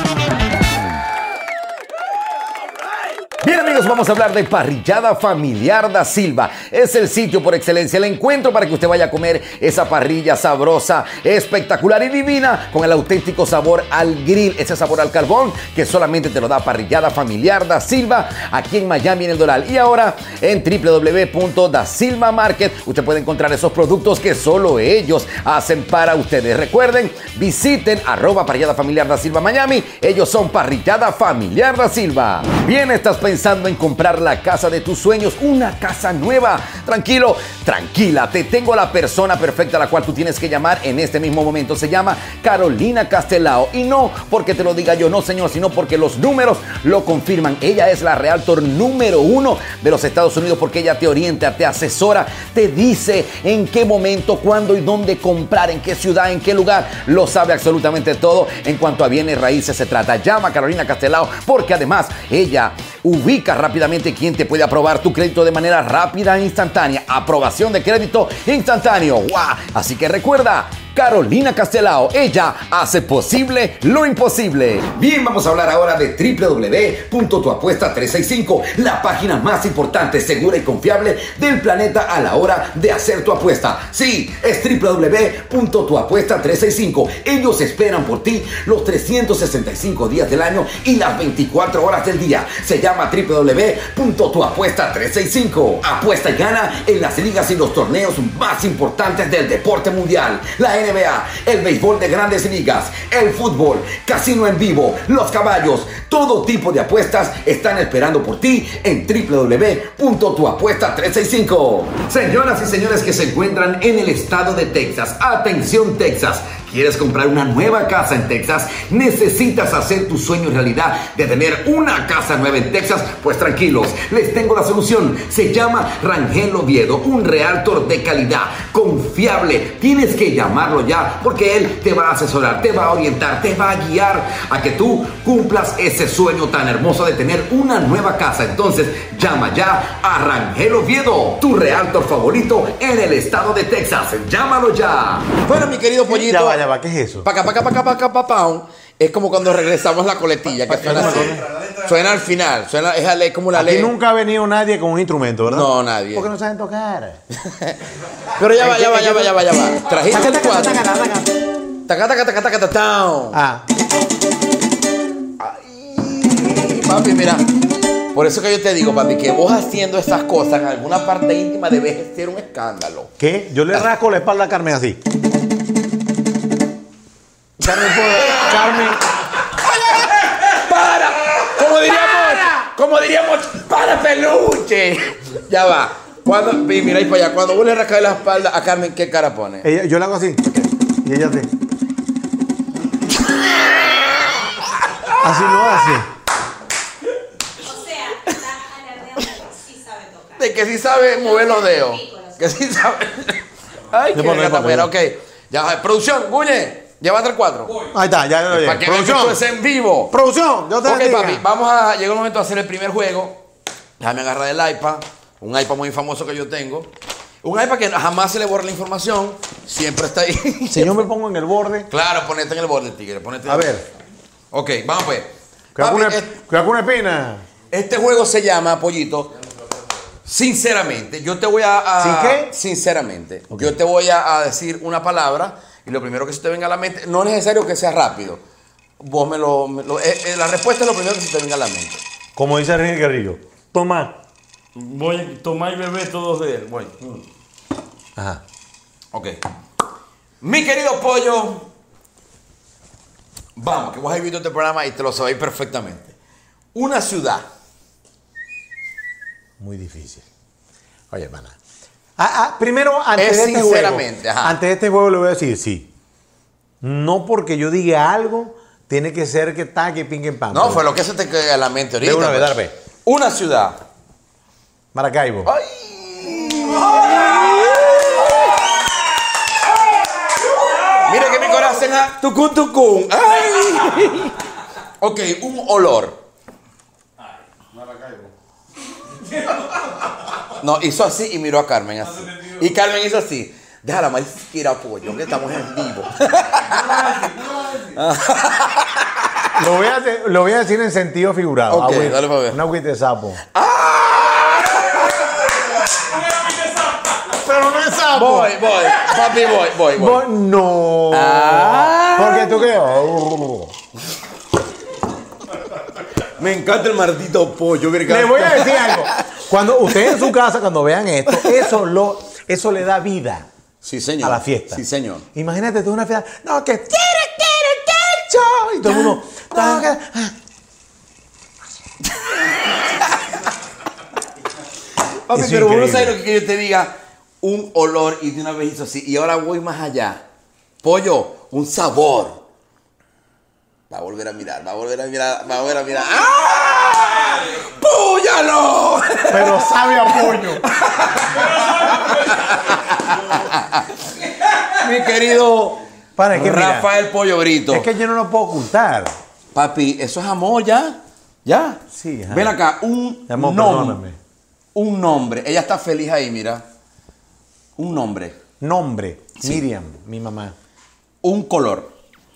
Bien, amigos, vamos a hablar de Parrillada Familiar da Silva. Es el sitio por excelencia, el encuentro para que usted vaya a comer esa parrilla sabrosa, espectacular y divina con el auténtico sabor al grill, ese sabor al carbón que solamente te lo da Parrillada Familiar da Silva aquí en Miami, en el Doral. Y ahora en w w w punto da silva market usted puede encontrar esos productos que solo ellos hacen para ustedes. Recuerden, visiten arroba Parrillada Familiar da Silva Miami. Ellos son Parrillada Familiar da Silva. Bien, estás pensando en comprar la casa de tus sueños, una casa nueva. Tranquilo, tranquila, te tengo la persona perfecta a la cual tú tienes que llamar en este mismo momento. Se llama Carolina Castelao. Y no porque te lo diga yo, no señor, sino porque los números lo confirman. Ella es la realtor número uno de los Estados Unidos porque ella te orienta, te asesora, te dice en qué momento, cuándo y dónde comprar, en qué ciudad, en qué lugar. Lo sabe absolutamente todo en cuanto a bienes raíces se trata. Llama a Carolina Castelao porque además ella ubica rápidamente quién te puede aprobar tu crédito de manera rápida e instantánea. Aprobación de crédito instantáneo. ¡Wow! Así que recuerda, Carolina Castelao, ella hace posible lo imposible. Bien, vamos a hablar ahora de w w w punto tu apuesta trescientos sesenta y cinco, la página más importante, segura y confiable del planeta a la hora de hacer tu apuesta. Sí, es w w w punto tu apuesta trescientos sesenta y cinco. Ellos esperan por ti los trescientos sesenta y cinco días del año y las veinticuatro horas del día. Se llama w w w punto tu apuesta trescientos sesenta y cinco. Apuesta y gana en las ligas y los torneos más importantes del deporte mundial. La N B A, el béisbol de grandes ligas, el fútbol, casino en vivo, los caballos, todo tipo de apuestas están esperando por ti en w w w punto tu apuesta trescientos sesenta y cinco. Señoras y señores que se encuentran en el estado de Texas, atención Texas. ¿Quieres comprar una nueva casa en Texas? ¿Necesitas hacer tu sueño realidad de tener una casa nueva en Texas? Pues tranquilos, les tengo la solución. Se llama Rangel Oviedo, un realtor de calidad, confiable. Tienes que llamarlo ya porque él te va a asesorar, te va a orientar, te va a guiar a que tú cumplas ese sueño tan hermoso de tener una nueva casa. Entonces, llama ya a Rangel Oviedo, tu realtor favorito en el estado de Texas. Llámalo ya. Bueno, mi querido pollito. Ya va, ya va, ¿qué es eso? Paca, paca, paca, paca, paca, paum. Es como cuando regresamos la coletilla, que suena así. Suena al final, suena, es ale- como la Aquí ley. nunca ha venido nadie con un instrumento, ¿verdad? No, nadie. Porque no saben tocar. Pero ya va, ya va, ya va, ya va, ya va. Trajiste el cuadro. Taca, taca, taca, taca, taca, taum. Ah, Ay, papi, mira. Por eso que yo te digo, papi, que vos haciendo estas cosas en alguna parte íntima debes ser un escándalo. ¿qué? Yo le rasco la espalda a Carmen así. Carmen, puede- Carmen. ¡Para! Como diríamos, como diríamos, ¡para, peluche! Ya va. Cuando, y mira ahí para allá, cuando vos le rascas la espalda a Carmen, ¿qué cara pone? Ella, yo le hago así. Y ella hace. Así lo hace. O sea, estás alardeando de que sí sabe tocar. De que sí sabe mover los dedos. Que sí sabe. Ay, qué Le pone, le pone. gatapera, ok. Ya va. Producción, Guñe, llévate el cuatro. Ahí está, ya lo Para llegué. que vean que esto es en vivo. Producción, yo te Ok, bendiga. papi, vamos a. Llegó el momento de hacer el primer juego. Déjame agarrar el iPad. Un iPad muy famoso que yo tengo. Un iPad que jamás se le borra la información. Siempre está ahí. Si yo me pongo en el borde. Claro, ponete en el borde, tigre. Ponete. A ver. Ok, vamos pues. Cuidado con Papi, una- es- cuidado con una espina. este juego se llama, Pollito. Sinceramente, yo te voy a. a- ¿Sin qué? Sinceramente. Yo te voy a, a decir una palabra y lo primero que se te venga a la mente. No es necesario que sea rápido. Vos me lo. me lo- eh, eh, la respuesta es lo primero que se te venga a la mente. Como dice Enrique Guerrillo. Toma. Voy a tomar y beber todos de él. Voy. Ajá. Ok. Mi querido pollo. Vamos, que vos has visto este programa y te lo sabéis perfectamente. Una ciudad. Muy difícil. Oye, hermana. Ah, ah, primero, antes Es de este sinceramente, juego. ajá. Antes de este juego le voy a decir sí. No porque yo diga algo, tiene que ser que taque, pingue, pam. No, fue lo que se te queda en la mente ahorita. De una vez, pues. darme. Una ciudad. Maracaibo. ¡Ay! Mire que mi corazón es tucún, tucún. ¡Ay! Ok, un olor. No, hizo así y miró a Carmen así. Y Carmen hizo así. Déjala más siquiera pollo, que estamos en vivo. Lo voy, a hacer- lo voy a decir en sentido figurado. Ok, Agüita- dale pa' ver. Una agüita de sapo. ¡Ah! Pero no es sapo. Voy, voy. Papi, voy, voy, voy. Bo- no. Ah. Porque tú qué. Oh. Me encanta el maldito pollo. Mira, Le voy a decir algo. Cuando ustedes en su casa, cuando vean esto, eso, lo, eso le da vida Sí, señor. a la fiesta. Sí, señor. Imagínate tú una fiesta. No, que quiere, quiere, quiere. Y todo el mundo. No, que, Papi, Es pero uno increíble. sabe lo que yo te diga. Un olor y de una vez hizo así. Y ahora voy más allá. Pollo, un sabor. Va a volver a mirar, va a volver a mirar, va a volver a mirar. ¡Ah! ¡Púyalo! pero sabe a pollo. Mi querido Para, es que mira, Rafael Pollo Brito. es que yo no lo puedo ocultar. Papi, eso es amor ya. ¿Ya? Sí, ajá. Ven acá, un Amor, nombre. perdóname. Un nombre. Ella está feliz ahí, mira. Un nombre. Nombre. Sí. Miriam, mi mamá. Un color.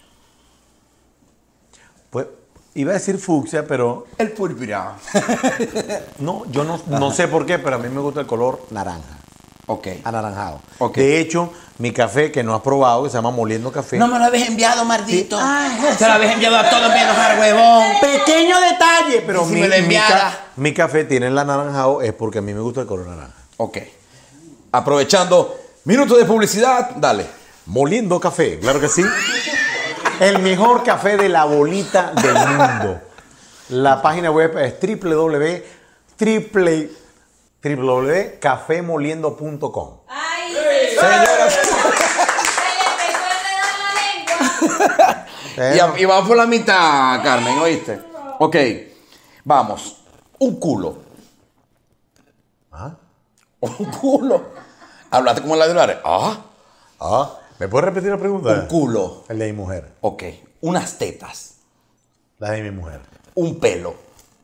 Pues iba a decir fucsia, pero El púrpura. no, yo no, no sé por qué, pero a mí me gusta el color naranja. Ok. Anaranjado. Ok. De hecho, mi café que no has probado, que se llama Moliendo Café. No me lo habéis enviado, maldito. Sí. Ah, Se lo habéis enviado a todos menos al huevón. Pequeño detalle, pero ¿Y si mi, me lo mi enviara? ca- mi café tiene el anaranjado, es porque a mí me gusta el color naranja. Ok. Aprovechando minutos de publicidad, dale. Moliendo Café, claro que sí. El mejor café de la bolita del mundo. La página web es w w w punto café moliendo punto com. Ay, Señoras. se le empezó a enredar la lengua. Y, a- y vamos por la mitad, Carmen, ¿oíste? Ok. Vamos. Un culo. ¿Ah? Un culo. Hablaste como la de Ah. Ah, ¿me puedes repetir la pregunta? Un culo. El de mi mujer. Ok. Unas tetas. La de mi mujer. Un pelo.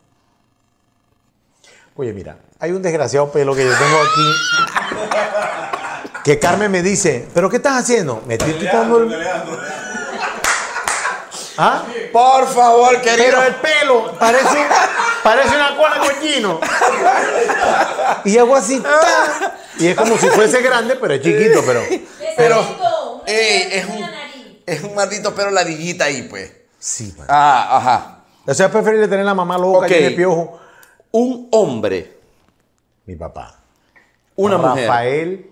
Oye, mira, hay un desgraciado pelo que yo tengo aquí. Que Carmen me dice, ¿pero qué estás haciendo? Me estoy quitando el... ¿Ah? Por favor, querido. Pero el pelo parece, parece una cola de cochino. Y hago así. ¡ta! Y es como si fuese grande, pero es chiquito, pero... Pero, Besito, una ey, nariz es en un, la nariz. es un maldito pelo ladillita ahí, pues. Sí, man. Ah, ajá. O sea, es preferible tener la mamá loca Ok. y de piojo. Un hombre. Mi papá. Una mujer. Rafael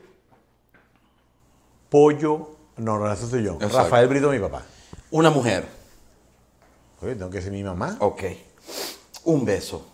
Pollo. No, no, eso soy yo. Exacto. Rafael Brito, mi papá. Una mujer. Oye, tengo que ser mi mamá. Ok. Un beso.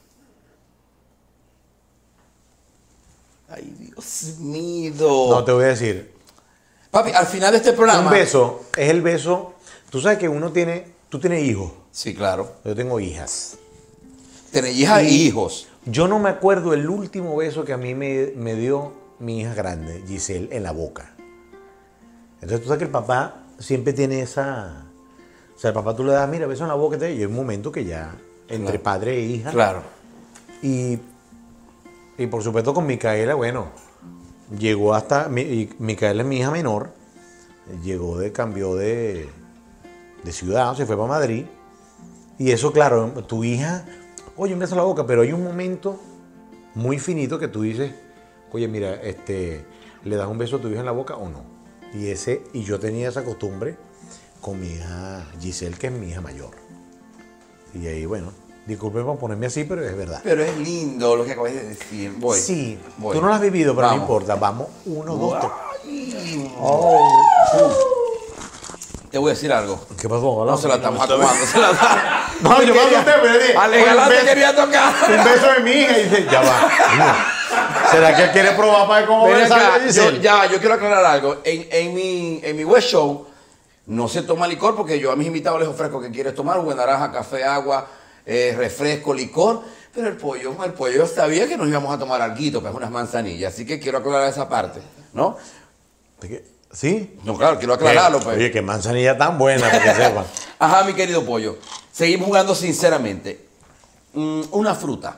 Ay, Dios mío. No, te voy a decir. Papi, al final de este programa. Un beso es el beso. Tú sabes que uno tiene. Tú tienes hijos. Sí, claro. Yo tengo hijas. Tener hijas y hijos. Yo no me acuerdo el último beso que a mí me, me dio mi hija grande, Giselle, en la boca. Entonces tú sabes que el papá siempre tiene esa... O sea, el papá tú le das, mira, beso en la boca, y hay un momento que ya, entre Claro. padre e hija. Claro. Y, y por supuesto con Micaela, bueno, llegó hasta... Mi, y Micaela es mi hija menor, llegó de, cambió de, de ciudad, se fue para Madrid. Y eso, claro, tu hija, oye, un beso en la boca, pero hay un momento muy finito que tú dices, oye, mira, este, ¿le das un beso a tu hija en la boca o no? Y ese, y yo tenía esa costumbre con mi hija Giselle, que es mi hija mayor. Y ahí, bueno, disculpen por ponerme así, pero es verdad. Pero es lindo lo que acabas de decir. Voy. Sí, Voy. tú no lo has vivido, pero Vamos. no importa. Vamos, uno, dos, tres. Ay. Oh. Te voy a decir algo. ¿Qué pasó? No se la estamos acabando. Se la estamos. No, yo me asusté, pero dije, Ale oye, Galán un te beso- quería tocar. Un beso de mi hija y dice, ya va. Coño, ¿será que él quiere probar para ver cómo Ven besar acá, a yo, Giselle? ya, yo quiero aclarar algo. En, en, mi, en mi web show, No se toma licor porque yo a mis invitados les ofrezco que quieres tomar jugo de naranja, café, agua, eh, refresco, licor. Pero el pollo, el pollo yo sabía que nos íbamos a tomar alguito, pues unas manzanillas. Así que quiero aclarar esa parte, ¿no? ¿Sí? No, claro, quiero aclararlo, pues. Oye, qué manzanilla tan buena, para que sepan. Ajá, mi querido pollo. Seguimos jugando sinceramente. Mm, una fruta.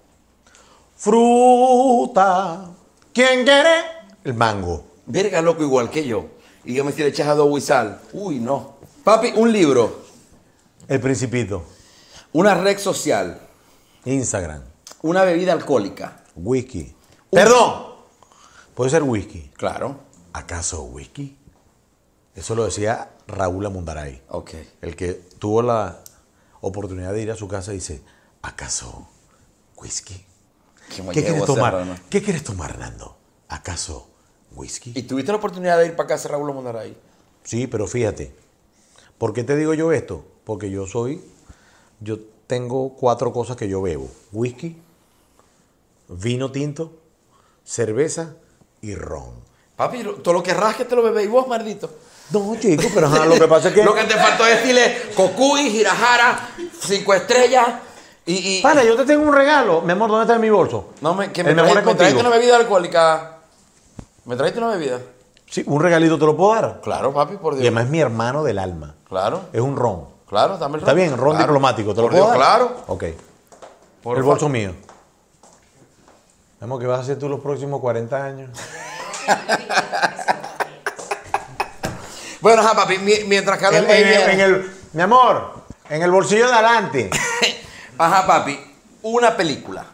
Fruta. ¿Quién quiere? El mango. Verga, loco, igual que yo. Y yo me si le echas adobo y sal. Uy, no. Papi, un libro. El Principito. Una red social. Instagram. Una bebida alcohólica. Whisky. Perdón. Puede ser whisky. Claro. ¿Acaso whisky? Eso lo decía Raúl Amundaray. Ok. El que tuvo la oportunidad de ir a su casa y dice, ¿acaso whisky? ¿Qué, ¿Qué quieres tomar? ¿Qué quieres tomar, Nando? ¿Acaso whisky? ¿Y tuviste la oportunidad de ir para casa Raúl Mondaray? Sí, pero fíjate. ¿Por qué te digo yo esto? Porque yo soy, yo tengo cuatro cosas que yo bebo. Whisky, vino tinto, cerveza y ron. Papi, todo lo que rasque te lo bebéis vos, maldito. No, chico, pero ajá, lo que pasa es que... Lo que te faltó es decirle Cocuy, Girajara, cinco estrellas y... y... Pana, yo te tengo un regalo. Mi amor, ¿dónde está mi bolso? No, me, que me, El mejor trae, es me trajiste contigo. una bebida alcohólica. ¿Me trajiste una bebida? Sí, un regalito te lo puedo dar. Claro, papi, por Y Dios. además es mi hermano del alma. Claro, Es un ron. claro, dame el ron. ¿Está bien? Ron Claro. diplomático. ¿Te lo Por puedo Dios, dar? claro. Ok. Por el fa- bolso mío. Vemos que vas a hacer tú los próximos cuarenta años. Bueno, ajá, papi, mi- mientras cada En, en el, en el- mi amor, en el bolsillo de adelante. Ajá, papi, una película.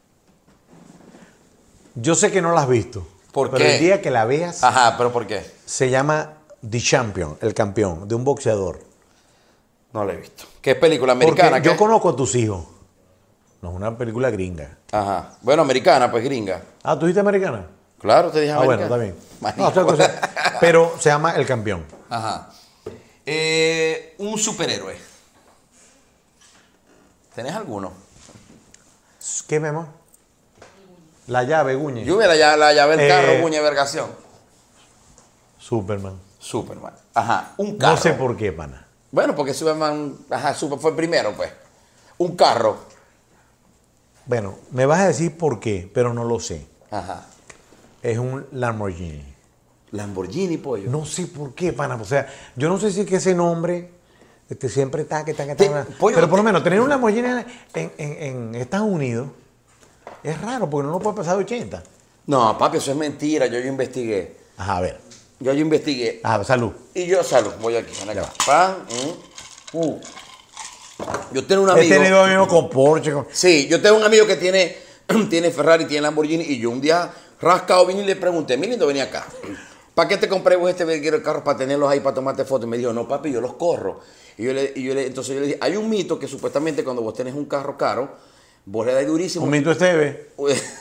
Yo sé que no la has visto. ¿Por pero qué? el día que la veas, Ajá, ¿pero por qué? se llama The Champion, el campeón, de un boxeador. No la he visto. ¿Qué película americana? Porque yo ¿Qué? conozco a tus hijos. No es una película gringa. Ajá. Bueno, americana, pues gringa. Ah, ¿tú dijiste americana? Claro, te dije Ah, bueno, americana. está bien. Marico. No, otra cosa. Pero se llama El Campeón. Ajá. Eh, un superhéroe. ¿Tenés alguno? ¿Qué, mi amor? La llave, Guñe. Yo hubiera ya la llave del Eh, carro, Buña Vergación. Superman. Superman. Ajá. Un carro. No sé por qué, pana. Bueno, porque Superman, ajá, Super fue el primero, pues. Un carro. Bueno, me vas a decir por qué, pero no lo sé. Ajá. Es un Lamborghini. Lamborghini, pollo. No sé por qué, pana. O sea, yo no sé si es que ese nombre este, siempre está, que está, que Te- está. pollo, pero por lo te- menos tener un Lamborghini en, en- en Estados Unidos es raro porque no lo puede pasar de ochenta. No, papi, eso es mentira. Yo, yo investigué. Ajá, a ver. Yo, yo investigué. Ajá, salud. Y yo, salud, voy aquí, ven acá. Pan, mm, uh. Yo tengo un amigo. He tenido amigos con Porsche. Con... Sí, yo tengo un amigo que tiene, tiene Ferrari, tiene Lamborghini, y yo un día rascado vine y le pregunté, mi lindo, vení acá. ¿Para qué te compré vos este verguero de carros para tenerlos ahí para tomarte fotos? Y me dijo, no, papi, yo los corro. Y yo le, y yo le, entonces yo le dije, hay un mito que supuestamente cuando vos tenés un carro caro, vos le das durísimo. Un mito Esteve.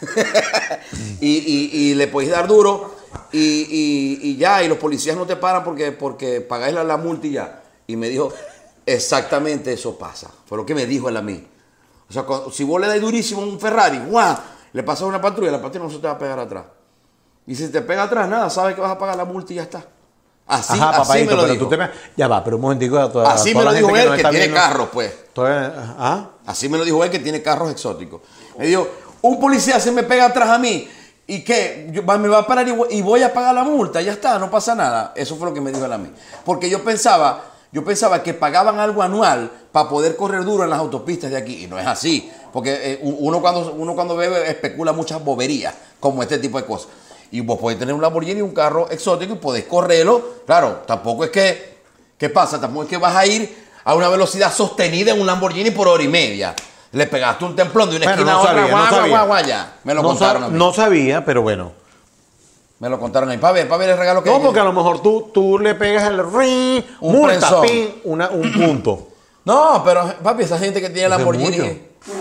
y, y, y le podéis dar duro y, y, y ya, y los policías no te paran porque, porque pagáis la, la multa y ya. Y me dijo, exactamente eso pasa. Fue lo que me dijo él a mí. O sea, cuando- si vos le das durísimo a un Ferrari, ¡guau! Le pasas una patrulla, la patrulla no se te va a pegar atrás. Y si te pega atrás, nada, sabes que vas a pagar la multa y ya está. Así, Ajá, así papadito, me lo pero dijo. tú te... Ya va, pero un momentico. A toda, Así a toda me lo la dijo gente él, nos que está tiene viendo. carros, pues. Todavía- ¿Ah? Así me lo dijo él, que tiene carros exóticos. Me dijo, un policía se me pega atrás a mí, ¿y qué? Yo- va- me va a parar y voy, y voy a pagar la multa, ya está, no pasa nada. Eso fue lo que me dijo él a mí. Porque yo pensaba, yo pensaba que pagaban algo anual para poder correr duro en las autopistas de aquí. Y no es así. Porque eh, uno, cuando, uno cuando bebe especula muchas boberías, como este tipo de cosas. Y vos podés tener un Lamborghini, un carro exótico, y podés correrlo. Claro, tampoco es que, ¿qué pasa? Tampoco es que vas a ir a una velocidad sostenida en un Lamborghini por hora y media. Le pegaste un templón de una Bueno, esquina no a otra, sabía, no guau, guau, sabía. guau, guau, ya. Me lo no, contaron sab- a mí. no sabía, pero bueno. Me lo contaron a mí. Para ver, para ver el regalo que No, hay. porque a lo mejor tú, tú le pegas el ring, Un multa, prensón. pin, una, un punto. No, pero papi, esa gente que tiene Eso es Lamborghini. mucho.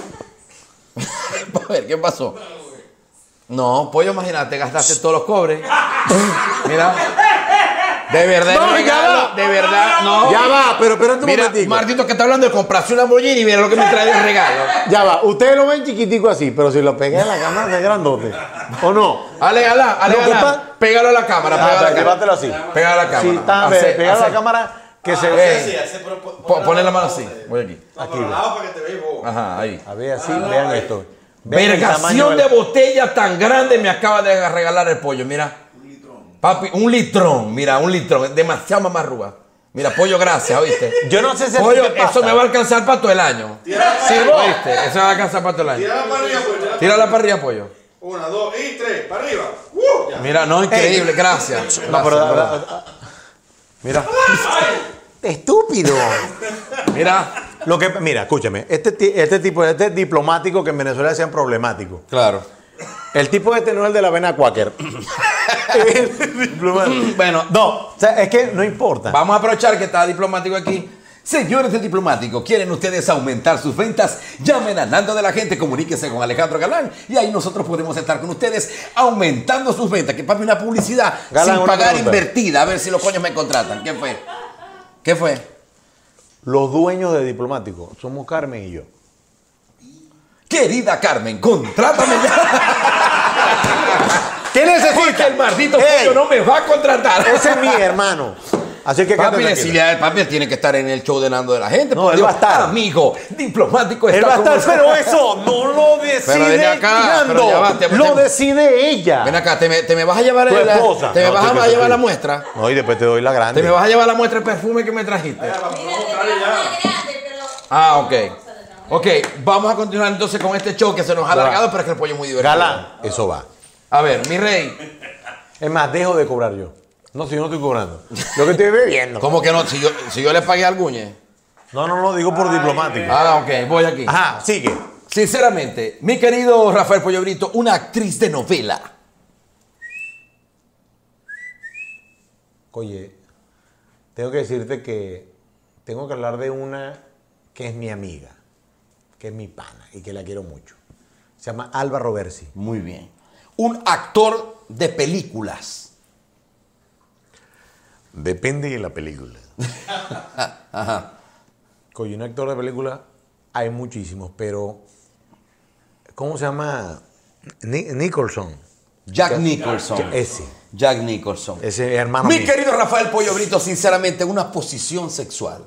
A ver, ¿qué pasó? No, pollo, imagínate, gastaste todos los cobres. Mira. De verdad, No, el ya regalo, va. de verdad, no. Ya va, pero espérate un Mira, momentico. Martito que está hablando de comprarse una Lamborghini y mira lo que me trae de regalo. Ya va, ustedes lo ven chiquitico así, pero si lo pegué en la cámara es grandote. ¿O no? Ale, ala, ale, Lo que ala. pa- Pégalo a la cámara, Ah, pégalo a la pero cámara. llévatelo así. Pégalo a la cámara. Sí, está, Hace- pégalo a hace- la cámara que se Eh, ve. po- Ponle la mano así. Voy aquí. No, pero al lado para que te veas vos. Ajá, ahí. A ver, así, vean esto. Vean el tamaño Vergación del- de botella tan grande me acaba de regalar el pollo, mira. Papi, un litrón, mira, un litrón, demasiado mamarrúa. Mira, pollo, gracias, ¿oíste? Yo no sé si a ti Pollo, te pasa. eso me va a alcanzar para todo el año. Tírala ¿Oíste? Eso me va a alcanzar para todo el año. Tírala para arriba, pues. tírala Tírala para arriba, pollo. Una, dos y tres, para arriba. Uh, ya. Mira, no, increíble, gracias. No, pero, Gracias, ah, ah, ah. Mira. Estúpido. Mira. Lo que, mira, escúchame. Este, ti- este tipo, este diplomático que en Venezuela decían problemático. Claro. El tipo este no es el de la vena Quaker. El diplomático. Bueno, No, o sea, es que no importa. vamos a aprovechar que está diplomático aquí. Señores del diplomático, ¿quieren ustedes aumentar sus ventas? Llamen a Nando de la Gente, comuníquense con Alejandro Galán y ahí nosotros podemos estar con ustedes aumentando sus ventas. Que papi, una publicidad Galán, sin una pagar pregunta. invertida, a ver si los coños me contratan. ¿Qué fue? ¿Qué fue? Los dueños de diplomático somos Carmen y yo. Querida Carmen, contrátame ya. ¿Qué necesita? Porque el maldito Ey, pollo no me va a contratar. Ese es mi hermano. Así que Papi, quédate decirle tranquilo. a él, papi, él tiene que estar en el show de Nando de la Gente. No, por él Dios. va a estar. Amigo, diplomático está Él va a con estar, nosotros. pero eso no lo decide Pero ven acá, Nando. pero ya va, te- lo te- decide ella. Ven acá, te me, te me vas a llevar Tu el- esposa. te me No, vas tú, a tú, tú, llevar tú. la muestra. No, y después te doy la grande. Te me vas a llevar la muestra de perfume que me trajiste. Mira, te trajo una grande, pero... Ah, ok. Ok, vamos a continuar entonces con este show que se nos ha Va. alargado, pero es que el pollo es muy divertido. Galán, eso va. A ver, mi rey. Es más, dejo de cobrar yo. No, si yo no estoy cobrando. Lo que estoy bebiendo. ¿Cómo que no? Si yo, si yo le pagué al Guñe. No, no, no, digo por diplomático. Ah, ok, voy aquí. Ajá, sigue. Sinceramente, mi querido Rafael Pollo Brito, una actriz de novela. Oye, tengo que decirte que tengo que hablar de una que es mi amiga, que es mi pana y que la quiero mucho. Se llama Alba Roversi. Muy bien. Un actor de películas. Depende de la película. Ajá. Oye, un actor de película hay muchísimos, pero ¿cómo se llama? Ni- Nicholson. Jack Nicholson. Ese. Jack Nicholson. Ese hermano Mi mío. querido Rafael Pollo Brito, sinceramente, una posición sexual.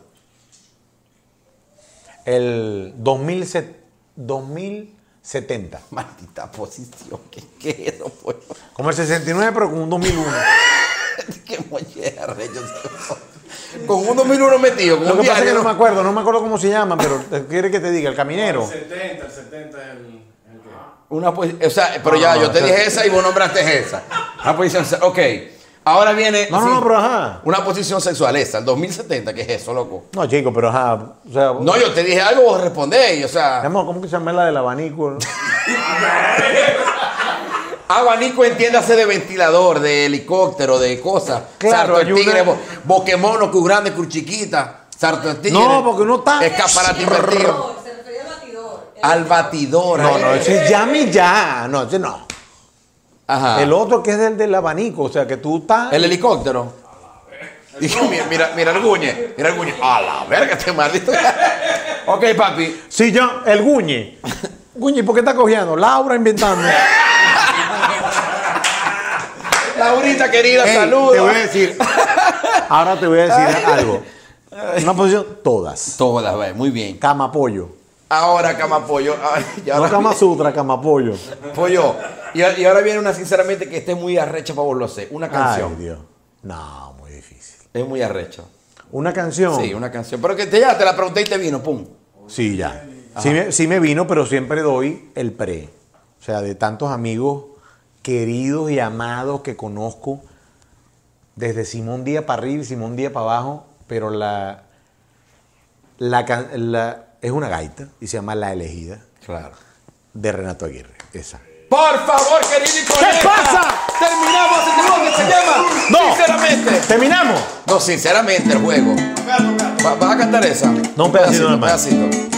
El dos mil set- dos mil setenta. Maldita posición. ¿Qué, qué es eso, pollo? Como el sesenta y nueve, pero con un dos mil uno. Qué mollera, rey. Con un dos mil uno metido, con Lo un que pasa es que diario. no me acuerdo, no me acuerdo cómo se llama, pero quiere que te diga, el caminero. El setenta, el setenta es el, el que. Una posi- o sea, pero No, ya, no, yo no, te o sea- dije esa y vos nombraste esa. Una posición se- Ok. Ahora viene. No, no, sí, no, pero ajá. Una posición sexual, esa, el dos mil setenta, ¿qué es eso, loco? No, chico, pero ajá. O sea, No, yo te dije algo, vos respondés, o sea. mi amor, ¿cómo que se llama la del abanico? Abanico, entiéndase de ventilador, de helicóptero, de cosas. Claro, Sarto hay el una- tigre, bo- boquemono, cu grande, cu chiquita. Sarto el tigre. No, porque uno está- Escaparate invertido. Se refería al batidor. Al batidor. No, ahí. no, ese es llame ya. No, ese no. Ajá. El otro que es el del abanico, o sea, que tú estás. El helicóptero. Dije, mira, mira, mira el guñe. Mira el guñe. A la verga, este maldito. Ok, papi. Sí, yo, el Guñi. Guñi, ¿por qué está cogiendo? Laura inventando. Laurita querida, Ey, saludos. Te voy a decir. Ahora te voy a decir algo. Una posición, todas. Todas, ve, muy bien. Cama pollo. Ahora, cama pollo. Ay, y No ahora, cama sutra, cama pollo. pollo. Y, y ahora viene una, sinceramente, que esté muy arrecha para vos lo sé. Una canción. Ay, Dios. No, muy difícil. Es muy arrecho. Una canción. Sí, una canción. Pero que te, ya te la pregunté y te vino, pum. Sí, ya. Sí me, sí me vino, pero siempre doy el pre. O sea, de tantos amigos queridos y amados que conozco, desde Simón Díaz para arriba y Simón Díaz para abajo, pero la, la, can- la- es una gaita y se llama La Elegida, Claro. de Renato Aguirre. Esa. Por favor, querido y colega, pasa? Terminamos este juego que se llama No. Sinceramente. ¿Terminamos? No, sinceramente, el juego. Va- ¿Vas a cantar esa? No, un pedacito un nomás. pedacito.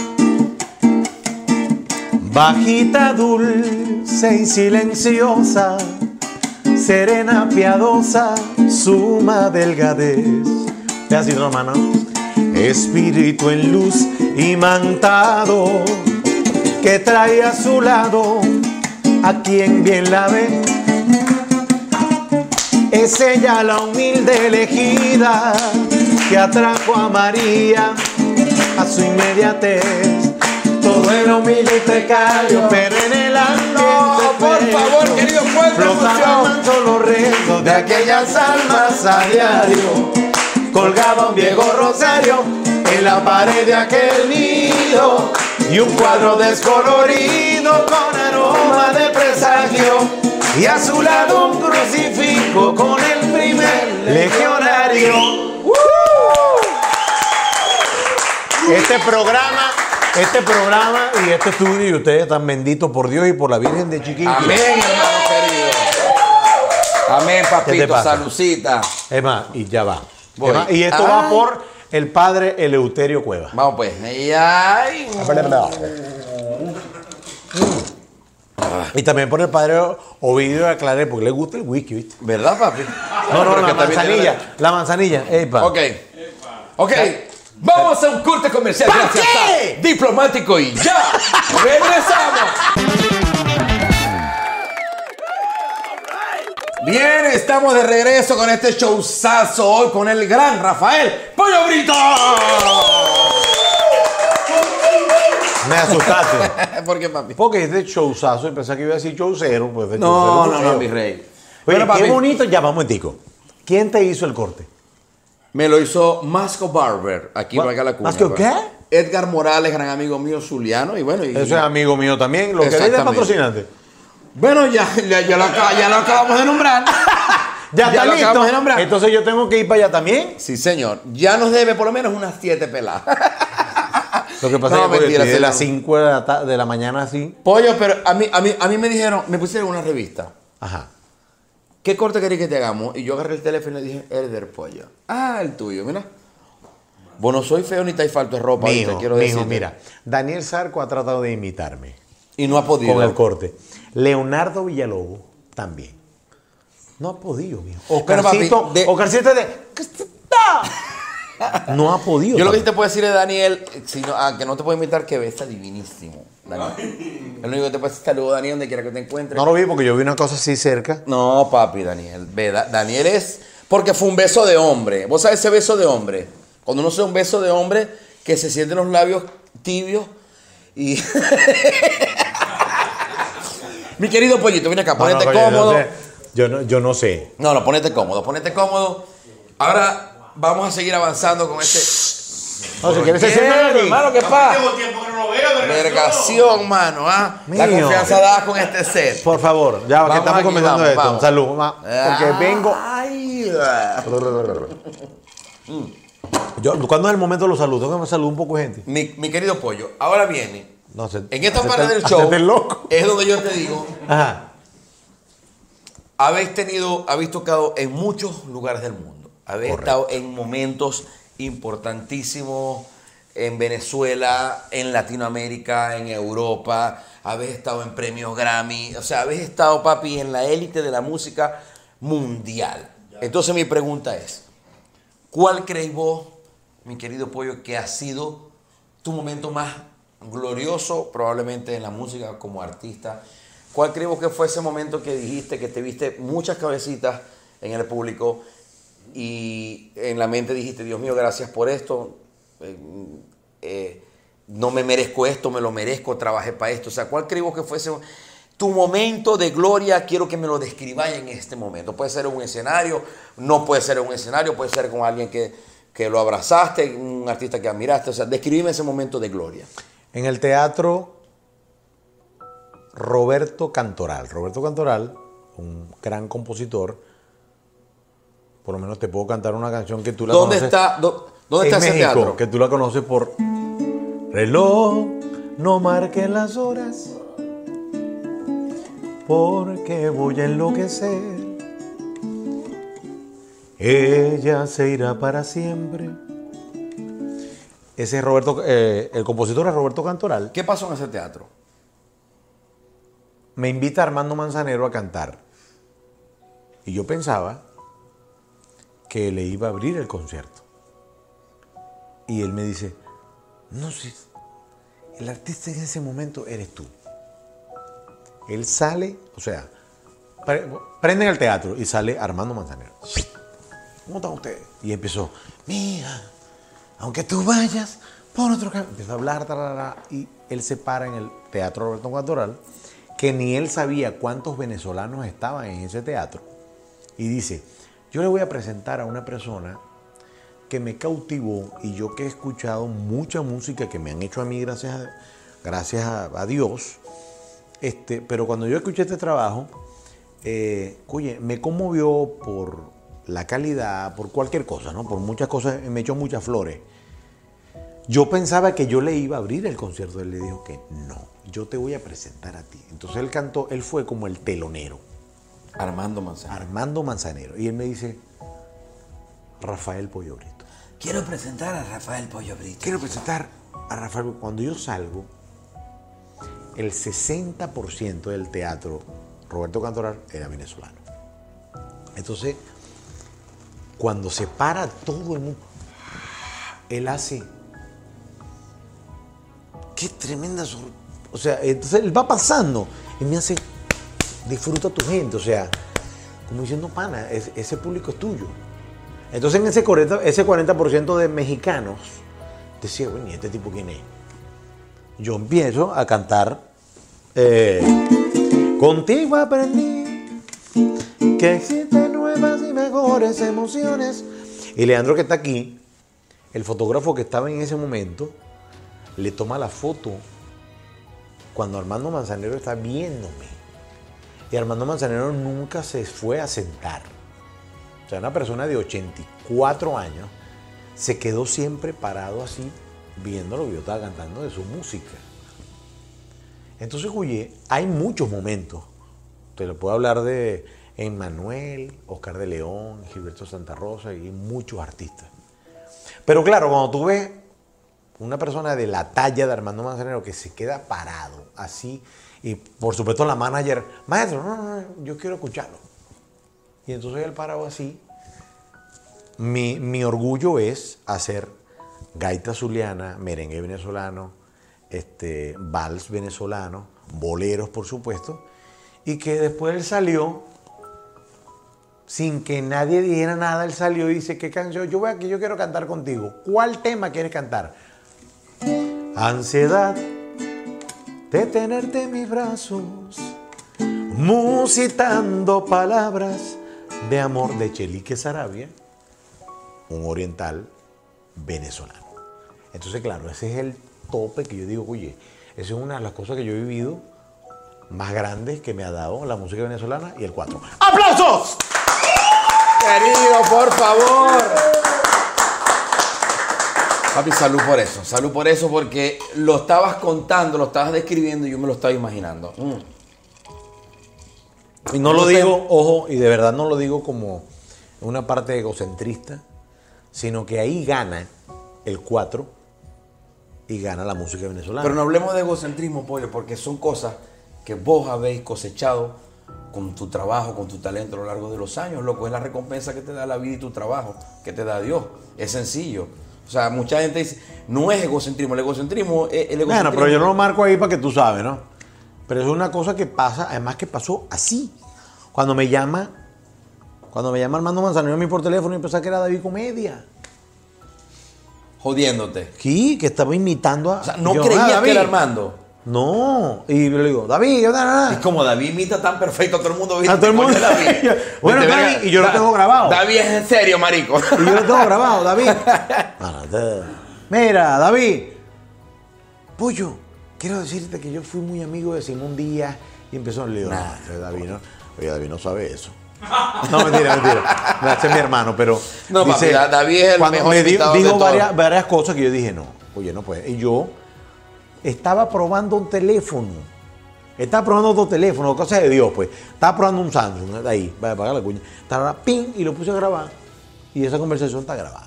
Bajita, dulce y silenciosa, serena, piadosa, suma delgadez. Pedacito, hermano. Espíritu en luz imantado, que trae a su lado a quien bien la ve. Es ella la humilde elegida que atrajo a María a su inmediatez. Todo era humilde y precario, pero en el ambiente No, por feo favor, querido pueblo, flotaban emoción. mansos los restos de aquellas almas a diario. Colgaba un viejo rosario en la pared de aquel nido y un cuadro descolorido con aroma de presagio. Y a su lado un crucifijo con el primer legionario. ¡Uh! Este programa, este programa y este estudio y ustedes están benditos por Dios y por la Virgen de Chiquinquirá. Amén, hermano querido. Amén, ¿Qué te papito, pasa? salucita. Es más, y ya va. Voy. Es más, y esto va Ay. por el padre Eleuterio Cueva. Vamos pues. Ay, ay. Y también por el padre Ovidio de Claret, porque le gusta el whisky, ¿viste? ¿Verdad, papi? No, no, Pero la que también tiene- manzanilla. La manzanilla. Epa. Ok. Ok. Vamos a un corte comercial. ¿Para Gracias qué? a Diplomático y ya. Regresamos. Bien, estamos de regreso con este showzazo hoy con el gran Rafael Pollo Brito. Me asustaste. ¿Por qué, papi? Porque es de showzazo y pensé que iba a decir showcero. Pues de No, showcero, no, no, museo. mi rey. Oye, Bueno, papi, qué bonito. Ya, vamos un momentico. ¿Quién te hizo el corte? me lo hizo Masco Barber, aquí ¿What? valga la cuña. ¿Masco pues. qué? Edgar Morales, gran amigo mío, zuliano, y bueno. Y, Eso es amigo mío también. Lo que es de Exactamente. patrocinante. Bueno, ya, ya, ya lo, acaba- ya lo acabamos de nombrar. Ya, está lo listo. acabamos de nombrar. Entonces yo tengo que ir para allá también. Sí, señor. Ya nos debe por lo menos unas siete peladas. Lo que pasa No, es que mentira, estoy de señor. las cinco de la, ta- de la mañana así. Pollo, pero a mí, a mí, a mí me dijeron, me pusieron una revista. Ajá. ¿Qué corte queréis que te hagamos? Y yo agarré el teléfono y le dije, Herder Pollo. Ah, el tuyo, mira. Vos no soy feo ni te hay falta de ropa, Mijo, te quiero mijo, decir. mira. Daniel Sarco ha tratado de imitarme Y no ha podido. con el corte. Leonardo Villalobos también. No ha podido, mijo. Pero, papi, Oscarcito, de- Oscarcito es de... No ha podido. Yo lo que sí papi. te puedo decir de Daniel, si no, ah, que no te puedo invitar, que besa divinísimo. Daniel. Es lo único que te puedo decir. Saludos, Daniel, donde quiera que te encuentres. No lo vi porque yo vi una cosa así cerca. No, papi, Daniel. Ve, Da- Daniel es. Porque fue un beso de hombre. ¿Vos sabés ese beso de hombre? Cuando uno hace un beso de hombre, que se sienten los labios tibios y. Mi querido pollito, viene acá, No, no, ponete coño, cómodo. Yo no, sé. Yo, no, yo no sé. No, no, ponete cómodo, ponete cómodo. Ahora vamos a seguir avanzando con este. No, si quieres ¿Qué, se sientan aquí. hermano, ¿qué pasa? Tengo tiempo que no lo veo, vergación. Vergación, mano, ¿ah? La Mío. confianza dada con este set. Por favor, ya Vamos que estamos aquí, comenzando vamos, esto. vamos. Salud, ma, porque Ay. vengo. Mm. Yo, ¿cuándo es el momento de los saludos? Tengo que me saludar un poco de gente. Mi, mi querido pollo, ahora viene. No sé. En esta hacete- parte del show hacete loco. es donde yo te digo, Ajá. habéis tenido, habéis tocado en muchos lugares del mundo. Habéis Correcto. estado en momentos importantísimos en Venezuela, en Latinoamérica, en Europa. Habéis estado en premios Grammy. O sea, habéis estado, papi, en la élite de la música mundial. Entonces mi pregunta es, ¿cuál creéis vos, mi querido pollo, que ha sido tu momento más glorioso, probablemente en la música como artista? ¿Cuál crees vos que fue ese momento que dijiste que te viste muchas cabecitas en el público y en la mente dijiste, Dios mío, gracias por esto, eh, eh, no me merezco esto, me lo merezco, trabajé para esto? O sea, ¿cuál crees vos que fue ese tu momento de gloria? Quiero que me lo describáis en este momento. Puede ser en un escenario, no puede ser en un escenario, puede ser con alguien que, que lo abrazaste, un artista que admiraste. O sea, describime ese momento de gloria. En el teatro Roberto Cantoral. Roberto Cantoral, un gran compositor. Por lo menos te puedo cantar una canción que tú la ¿Dónde conoces. está, do- dónde en está ese México, teatro? que tú la conoces por reloj, no marques las horas, porque voy a enloquecer. Ella se irá para siempre. Ese es Roberto, eh, el compositor es Roberto Cantoral. ¿Qué pasó en ese teatro? Me invita Armando Manzanero a cantar. Y yo pensaba que le iba a abrir el concierto. Y él me dice, no sé, el artista en ese momento eres tú. Él sale, o sea, pre- prenden el teatro y sale Armando Manzanero. ¿Cómo están ustedes? Y empezó, mira, aunque tú vayas por otro camino. Empezó a hablar, tarara, y él se para en el Teatro Roberto Cantoral, que ni él sabía cuántos venezolanos estaban en ese teatro. Y dice, yo le voy a presentar a una persona que me cautivó y yo que he escuchado mucha música que me han hecho a mí gracias a, gracias a, a Dios, este, pero cuando yo escuché este trabajo, eh, oye, me conmovió por la calidad, por cualquier cosa, ¿no? Por muchas cosas, me echó muchas flores. Yo pensaba que yo le iba a abrir el concierto, él le dijo que no, yo te voy a presentar a ti. Entonces él cantó, él fue como el telonero. Armando Manzanero. Armando Manzanero. Y él me dice, Rafael Pollo Brito. Quiero presentar a Rafael Pollo Brito. Quiero presentar a Rafael. Cuando yo salgo, el sesenta por ciento del teatro Roberto Cantoral era venezolano. Entonces, cuando se para todo el mundo, él hace, qué tremenda sorpresa. O sea, entonces él va pasando y me hace, disfruta tu gente. O sea, como diciendo, pana, ese, ese público es tuyo. Entonces en ese cuarenta, ese cuarenta por ciento de mexicanos decía, bueno, ¿y este tipo quién es? Yo empiezo a cantar, eh, contigo aprendí que existen nuevas y mejores emociones. Y Leandro, que está aquí, el fotógrafo que estaba en ese momento, le toma la foto cuando Armando Manzanero está viéndome. Y Armando Manzanero nunca se fue a sentar. O sea, una persona de ochenta y cuatro años se quedó siempre parado así, viendo lo que yo estaba cantando de su música. Entonces, oye, hay muchos momentos. Te lo puedo hablar de Emmanuel, Oscar de León, Gilberto Santa Rosa y muchos artistas. Pero claro, cuando tú ves una persona de la talla de Armando Manzanero que se queda parado así, y por supuesto la manager, maestro, no, no, no, yo quiero escucharlo. Y entonces él parado así. Mi, mi orgullo es hacer gaita zuliana, merengue venezolano, este, vals venezolano, boleros por supuesto, y que después él salió, sin que nadie dijera nada, él salió y dice, ¿qué canción? Yo voy aquí, yo quiero cantar contigo. ¿Cuál tema quieres cantar? Ansiedad de tenerte en mis brazos, musitando palabras de amor, de Chelique Sarabia, un oriental venezolano. Entonces, claro, ese es el tope que yo digo, oye, esa es una de las cosas que yo he vivido más grandes que me ha dado la música venezolana y el cuatro. ¡Aplausos! Querido, por favor. Papi, salud por eso. Salud por eso, porque lo estabas contando, lo estabas describiendo y yo me lo estaba imaginando. Mm. Y no lo digo, ojo, y de verdad no lo digo como una parte egocentrista, sino que ahí gana el cuatro y gana la música venezolana. Pero no hablemos de egocentrismo, Pollo, porque son cosas que vos habéis cosechado con tu trabajo, con tu talento a lo largo de los años, loco. Es la recompensa que te da la vida y tu trabajo, que te da Dios. Es sencillo. O sea, mucha gente dice, no es egocentrismo, el egocentrismo es el egocentrismo. Bueno, pero yo no lo marco ahí para que tú sabes, ¿no? Pero es una cosa que pasa, además que pasó así. Cuando me llama, cuando me llama Armando Manzanero a mí por teléfono y pensaba que era David Comedia. Jodiéndote. Sí, que estaba imitando a... O sea, no yo, creías ah, que David. era Armando. No, y le digo, David, ¿qué tal? Es como David imita tan perfecto a todo el mundo. A todo el mundo. David. Bueno, Viste, David, verga, y yo lo Da- tengo grabado. David es en serio, marico. Y yo lo tengo grabado, David. Ah, no, mira, David. Pollo, quiero decirte que yo fui muy amigo de Simón Díaz y empezó a leer. No, ese David no. Oye, David no sabe eso. No, mentira, mentira. No, ese es mi hermano, pero. No, papi, Da- David es el cuando mejor me di- invitado de dijo todos. varias, varias cosas que yo dije, no, oye, no puede. Y yo estaba probando un teléfono. Estaba probando otro teléfono, cosa de Dios, pues. Estaba probando un Samsung, de ahí, vaya a pagar la cuña. Estaba ping y lo puse a grabar. Y esa conversación está grabada.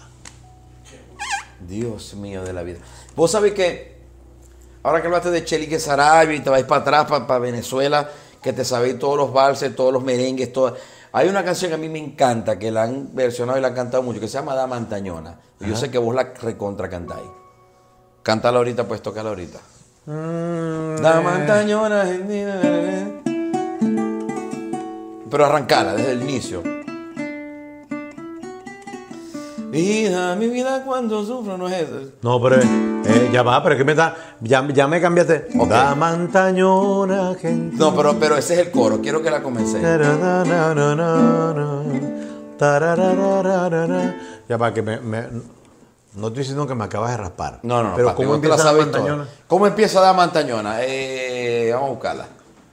Dios mío de la vida. Vos sabés que, ahora que hablaste de Chelique Sarabia y te vais para atrás, para, para Venezuela, que te sabéis todos los valses, todos los merengues, todo. Hay una canción que a mí me encanta, que la han versionado y la han cantado mucho, que se llama Dama Antañona. Y yo sé que vos la recontra cantáis. Cántala ahorita, pues tócala ahorita. Mm, Dama eh. Antañona. Pero arrancala desde el inicio. Vida, mi vida cuando sufro no es eso. No, pero eh, ya va, pero es que me está. Ya, ya me cambiaste. Ok. Dama antañona, gente. No, pero, pero ese es el coro, quiero que la comencé. Ya va, que me, me- no estoy diciendo que me acabas de raspar. No, no, no. Pero papi, ¿cómo vos te la empieza Dama sabes toda. antañona? ¿Cómo empieza Dama Antañona? Eh, vamos a buscarla.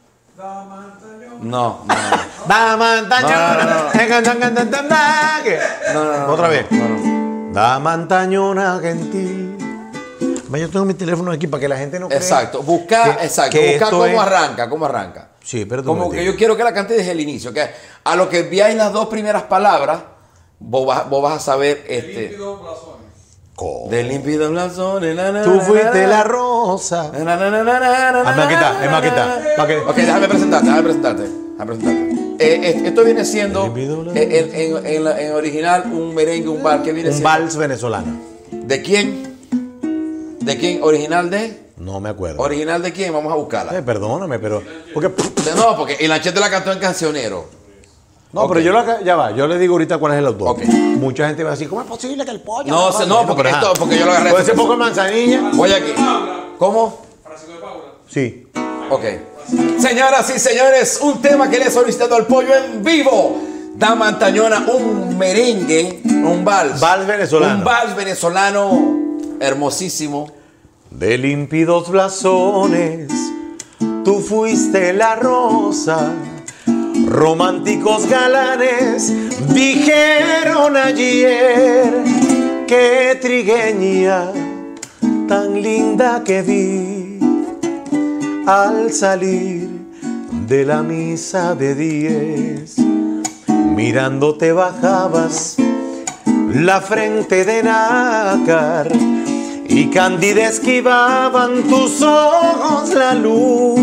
No, no, no. Dama antañona. ¿Qué? No, no, no, Otra no, vez. no, no. Dama antañona, gentil. Va, yo tengo mi teléfono aquí para que la gente no crea. Exacto, busca, que- exacto, que busca esto cómo es- arranca, cómo arranca. Sí, pero tú Como me que entiendes. yo quiero que la cante desde el inicio, que a lo que veáis las dos primeras palabras, vos vas, vos vas a saber este. Co- De límpido blasones, na, na, Tú na, fuiste na, la na, rosa. na, na, na, na, na, na, Hazme aquí está, na, hazme aquí está, na, pa' que- Ok, déjame presentarte, déjame presentarte. Déjame presentarte. Eh, eh, esto viene siendo Límpido eh, en, en- en la- en original un merengue, un bar. ¿Qué viene Un siendo? vals venezolano. ¿De quién? ¿De quién? ¿Original de? No me acuerdo. ¿Original de quién? Vamos a buscarla. Eh, perdóname, pero. Porque, No, porque el Lanchete la cantó en Cancionero. no, Ok. pero yo la, ya va, yo le digo ahorita cuál es el autor. Ok. Mucha gente va a decir, ¿cómo es posible que el pollo? No, me sé, pase? no, porque pero, esto- ajá. porque yo lo agarré. Puede ser poco de manzanilla. Voy aquí. ¿Cómo? Sí. Ok. Señoras y señores, un tema que le he solicitado al pollo en vivo. Dama Antañona, un merengue, un vals. Vals venezolano. Un vals venezolano hermosísimo. De límpidos blasones, tú fuiste la rosa. Románticos galanes dijeron ayer que trigueña tan linda que vi al salir de la misa de diez. Mirándote bajabas la frente de nácar y cándida esquivaban tus ojos la luz,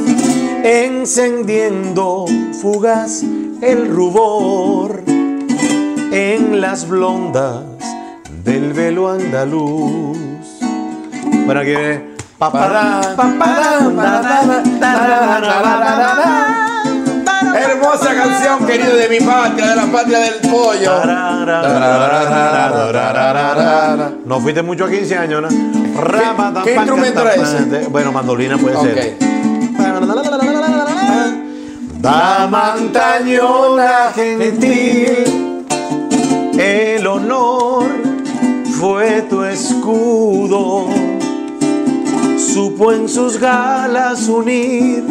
encendiendo fugaz el rubor en las blondas del velo andaluz. Para que pa, pa, pa, pa, Hermosa canción, querido, de mi patria, de la patria del pollo. No fuiste mucho a quince años, ¿no? qué instrumento era ese? Bueno, mandolina puede Ok. ser. Dama antañona gentil, el honor fue tu escudo. Supo en sus galas unir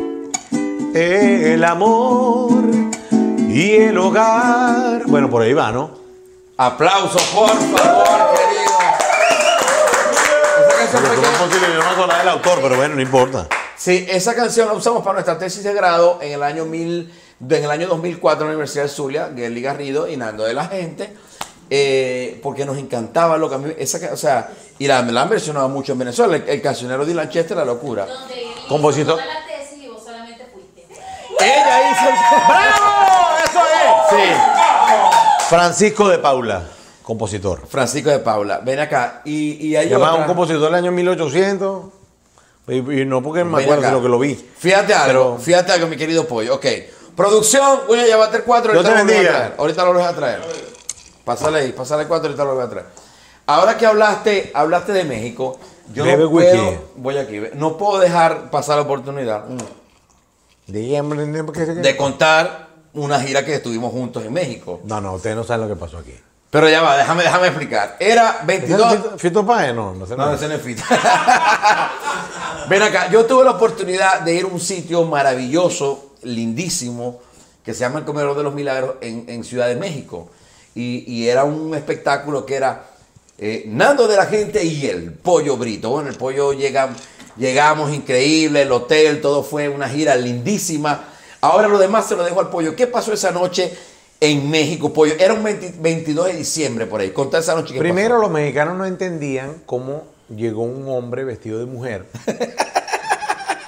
el amor y el hogar. Bueno, por ahí va, ¿no? Aplausos, por favor, querido. Esa canción fue ¿Cómo es que- posible? Yo no me acordaba del autor, pero bueno, no importa. Sí, esa canción la usamos para nuestra tesis de grado en el año mil, en el año dos mil cuatro en la Universidad de Zulia, Gelly Garrido y Nando de la Gente, eh, porque nos encantaba lo que a mí, esa, ca- o sea, y la, la han versionado mucho en Venezuela, el, el cancionero de Lanchester, la locura. Donde él hizo Compositor. toda la tesis y vos solamente fuiste. Ella hizo el... ¡Bravo! ¡Eso es! Sí. Francisco de Paula, compositor. Francisco de Paula, ven acá. Y, y hay Llamaba otra- un compositor del año mil ochocientos. Y, y no porque me Ven acuerdo acá. de lo que lo vi. Fíjate algo, Pero- fíjate algo, mi querido pollo. Ok. Producción, voy a llevarte el cuatro. Dios Ahorita te lo voy a bendiga. traer. Ahorita lo voy a traer. Pásale ahí, pásale el cuatro, ahorita lo voy a traer. Ahora que hablaste, hablaste de México, yo Bebe no puedo, whisky. voy aquí, ve, no puedo dejar pasar la oportunidad de contar una gira que estuvimos juntos en México. No, no, ustedes no saben lo que pasó aquí. Pero ya va, déjame, déjame explicar. Era veintidós. ¿Fito, Fito Páez? No, no sé. No, nada. ese no es Fito. Ven acá, yo tuve la oportunidad de ir a un sitio maravilloso, lindísimo, que se llama el Comedor de los Milagros en, en Ciudad de México. Y, y era un espectáculo que era eh, Nando de la Gente y el Pollo Brito. Bueno, el Pollo llega, llegamos, increíble, el hotel, todo fue una gira lindísima. Ahora lo demás se lo dejo al Pollo. ¿Qué pasó esa noche en México, Pollo? Era un veinte veintidós de diciembre por ahí. Contá esa noche. ¿Qué Primero, pasó? los mexicanos no entendían cómo llegó un hombre vestido de mujer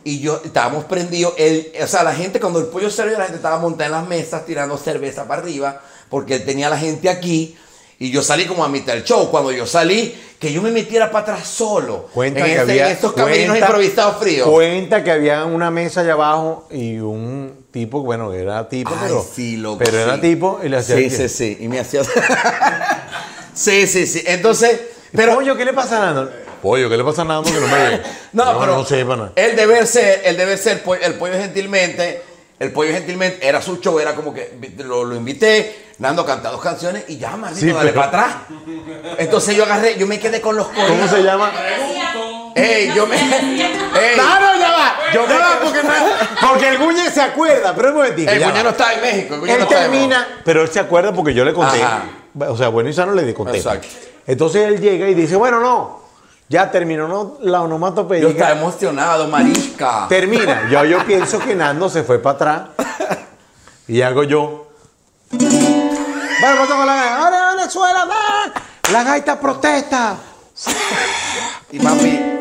y yo estábamos prendidos. El, o sea, la gente, cuando el pollo salió, la gente estaba montada en las mesas tirando cerveza para arriba, porque él tenía a la gente aquí. Y yo salí como a mitad del show. Cuando yo salí, que yo me metiera para atrás solo. Cuenta en, que ese- había, en estos camerinos cuenta- improvisados fríos. Cuenta que había una mesa allá abajo y un tipo, bueno, era tipo, Ay, pero, sí, loco, pero era sí. tipo y le hacía Sí, así. sí, sí. Y me hacía. sí, sí, sí. Entonces, pero. Pollo, ¿qué le pasa a Nando? Pollo, ¿qué le pasa a Nando que no me ve? No, pero no sé, pana. el deber ser, el deber ser, po- el pollo gentilmente, el pollo gentilmente era su show, era como que lo, lo invité, Nando canta dos canciones y ya, maldito, Sí, dale pero- para atrás. Entonces yo agarré, yo me quedé con los ¿Cómo coros. se llama? Ey, yo me. Ey, Claro, ya va. Yo ya me- va, porque, no- porque el Guñe se acuerda, pero un momentito. el ya Guña va. no está en México, el Guña Él no está en termina, pero él se acuerda porque yo le conté. Ajá. O sea, bueno y sano le conté. Exacto. Entonces él llega y dice, bueno, no, ya terminó no, la onomatopeya. Yo estaba emocionado, marisca. Termina. Yo, yo pienso que Nando se fue para atrás y hago yo. Bueno, pasó con la gaita. ¡Ahora Venezuela! ¡Va! La gaita protesta. Y papi,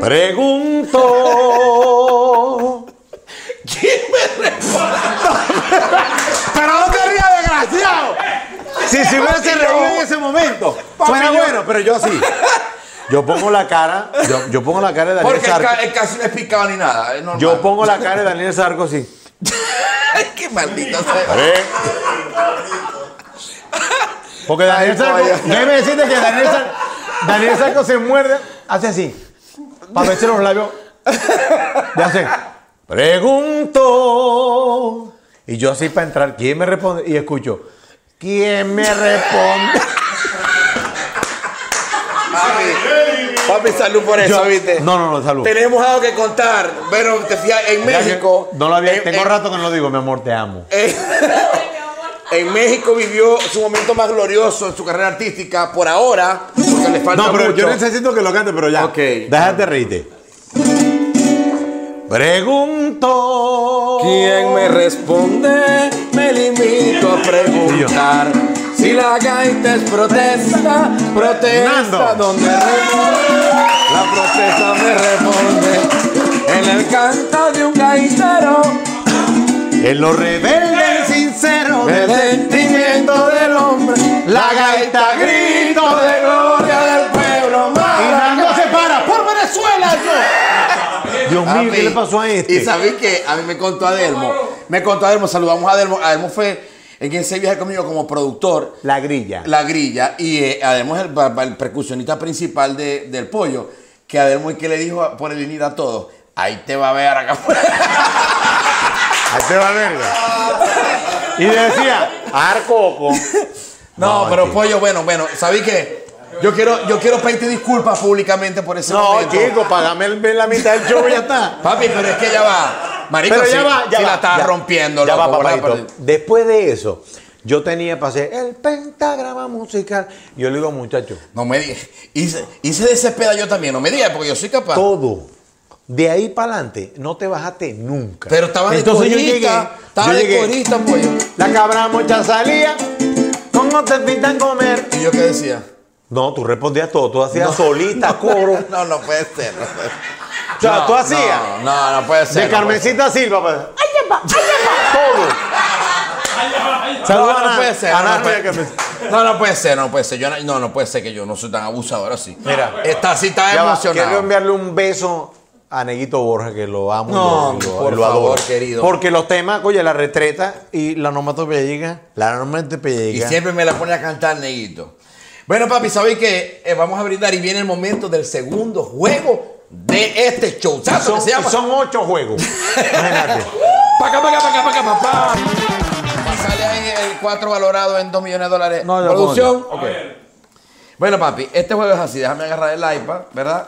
Pregunto. ¿quién me responde? Pero no te rías, desgraciado. Si se hubiese reído en ese momento, fuera yo- bueno, pero yo sí. Yo pongo la cara, yo, yo pongo la cara de Daniel Porque el, Sarco. ca- el casi no es picado ni nada. Es normal. Yo pongo la cara de Daniel Sarco así. Ay, qué maldito sea. Porque Daniel Ay, Sarco, pollo. déjeme decirte que Daniel Sarco, Daniel Sarco se muerde, hace así, para verse los labios. Y hace, pregunto. Y yo así para entrar, ¿quién me responde? Y escucho, ¿quién me responde? Papi, papi, salud por eso, Yo- ¿viste? No, no, no, salud. Tenemos algo que contar. Pero te fijas, en Ya que México. No lo había, en- tengo en- rato que no lo digo, mi amor, te amo. en- en México vivió su momento más glorioso en su carrera artística por ahora, porque le falta No, pero mucho. yo necesito que lo cante, pero ya. Ok. Déjate reírte. Pregunto. ¿Quién me responde? Me limito a preguntar. Si la gaita es protesta, protesta Nando. donde responde. La protesta me responde en el canto de un gaitero. En lo rebelde y sincero El sentimiento del hombre, la gaita grito de gloria del pueblo. Y Nando se para. ¡Por Venezuela! Yo. Dios mío, Papi, ¿qué le pasó a este? Y sabí que a mí me contó Adelmo. Me contó Adelmo, saludamos a Adelmo. Adelmo fue en quien se viaja conmigo como productor. La grilla. La grilla. Y eh, Adelmo es el, ba- ba- el percusionista principal de- del pollo. Que Adelmo y que le dijo a- por el venir a todos. Ahí te va a ver acá afuera. Ahí te va verga. Y decía, arcoco. No, No, pero chico. pollo, bueno, bueno. ¿Sabí qué? Yo quiero, yo quiero pedirte disculpas públicamente por ese No, momento. chico, pagame el- la mitad del show y ya está. Papi, pero es que ya va. Marico, Pero sí, ya va, ya sí va. la estás ya- rompiendo, Ya loco, va, ¿verdad? papadito. Después de eso, yo tenía para hacer el pentagrama musical. Y yo le digo, muchachos, No me digas. Hice, hice de ese peda yo también. No me digas, porque yo soy capaz. todo. De ahí para adelante, no te bajaste nunca. Pero estaba de Entonces yo corista. llegué, Estaba yo de llegué, corista, pollo. La cabra mocha salía, ¿cómo te pintan comer? ¿Y yo qué decía? No, tú respondías todo, tú hacías solita, coro. No, no puede ser. No puede ser. O sea, No, tú hacías No, no, no puede ser. de no Carmencita Silva, pues. ¡Ay, yepa! ¡Ay, yepa! Todo. puede ser. Saludos No, a no Ana- puede ser. a No, no Ana puede, María Carmencita. no, no puede ser, no puede ser. Yo no, no, no puede ser que yo no soy tan abusador así. Mira. Esta sí está Ya va, emocionado. quiero enviarle un beso a Neguito Borja, que lo amo. y No, lo, y lo- por y lo favor, adoro. querido. Porque los temas, oye, la retreta y la onomatopeya, la Y onomatopeya. siempre me la pone a cantar, Neguito. Bueno, papi, ¿sabéis qué? Eh, vamos a brindar y viene el momento del segundo juego de este show. ¿Sabes son, que se llama? son ocho juegos. Imagínate. Pa' acá, pa' acá, pa' acá, pa' acá, papá. Sale ahí el cuatro valorado en dos millones de dólares. No, yo Producción. pongo Ok. Bueno, papi, este juego es así. Déjame agarrar el iPad, ¿verdad?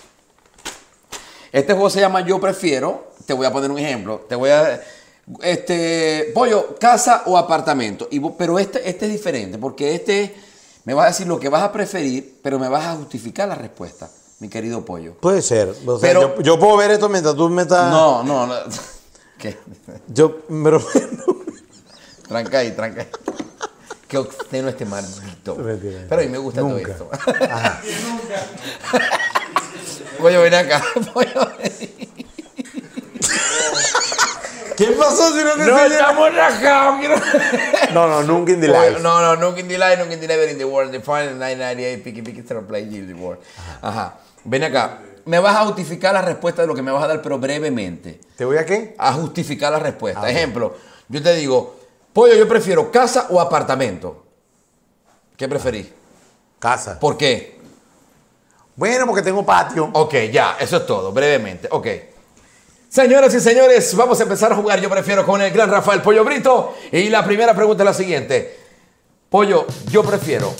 Este juego se llama Yo Prefiero. Te voy a poner un ejemplo. Te voy a... Este... Pollo, casa o apartamento. Y, vos- pero este, este es diferente porque este... Me vas a decir lo que vas a preferir, pero me vas a justificar la respuesta, mi querido Pollo. Puede ser. O sea, Pero- yo, yo puedo ver esto mientras tú me estás. No, no, no. ¿Qué? Yo, pero. Tranca ahí, tranca ahí. Qué obsceno este maldito. Mentira. Pero a mí me gusta Nunca. todo esto. Pollo, ven acá. Pollo, ven. ¿Qué pasó si no te No, enseñé? estamos rajados. quiero- No, no, nunca in the life. No, no, nunca in the life, nunca in the never in the world. The final nine ninety-eight, Piki Piki Star Play in the world. Ajá. Ven acá. Me vas a justificar la respuesta de lo que me vas a dar, pero brevemente. ¿Te voy a qué? A justificar la respuesta. Ah, ok. Ejemplo, yo te digo, pollo, yo prefiero casa o apartamento. ¿Qué preferís? Casa. ¿Por qué? Bueno, porque tengo patio. Ok, ya, eso es todo, brevemente. Ok. Señoras y señores, vamos a empezar a jugar. Yo prefiero con el gran Rafael Pollo Brito. Y la primera pregunta es la siguiente. Pollo, yo prefiero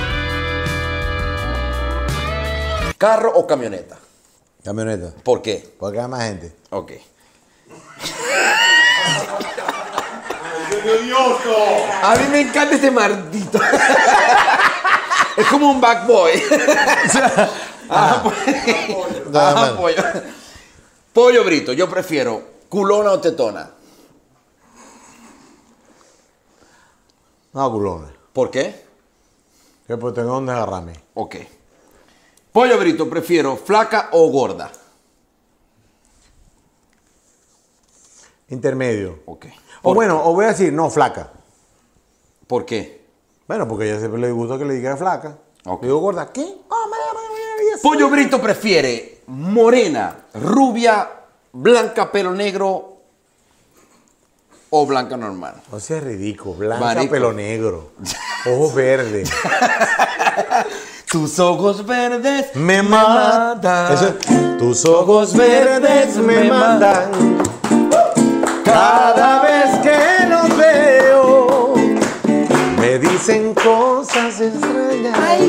carro o camioneta. Camioneta. ¿Por qué? Porque hay más gente. Ok. ¡Odioso! A mí me encanta este maldito. Es como un back boy. Ajá, pues. Nada Ajá, más. pollo. Pollo Brito, yo prefiero culona o tetona. No, culona. ¿Por qué? Que pues tengo donde agarrarme. Ok. Pollo Brito, prefiero flaca o gorda. Intermedio. Ok. O ¿Por, bueno, o voy a decir, no, flaca. ¿Por qué? Bueno, porque a ella siempre le gusta que le diga flaca. Ok. Le digo gorda. ¿Qué? Oh, María, María, María, María, Pollo Brito prefiere morena, rubia, blanca, pelo negro o blanca normal. No seas ridículo. Blanca, Marico. pelo negro. Ojos verdes. Tus ojos verdes Me matan. Eso es, tus ojos verdes me mandan. Cada vez que los veo, me dicen cosas extrañas.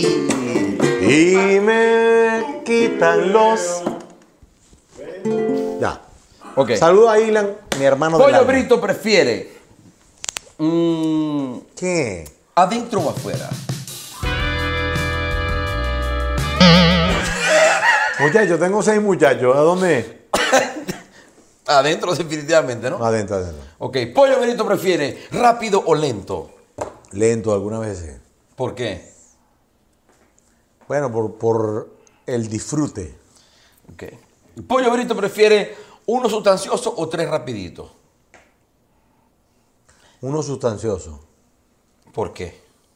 Y me quitan los. Ya. Ok. Saluda a Ilan, mi hermano del Pollo alma. Brito prefiere mm, ¿Qué? adentro o afuera. Muchachos, tengo seis muchachos. ¿A dónde? Adentro definitivamente, ¿no? Adentro, adentro. Ok. Pollo Brito prefiere rápido o lento. Lento algunas veces. ¿Por qué? Bueno, por, por el disfrute. Ok. Pollo Brito prefiere uno sustancioso o tres rapiditos. Uno sustancioso. ¿Por qué?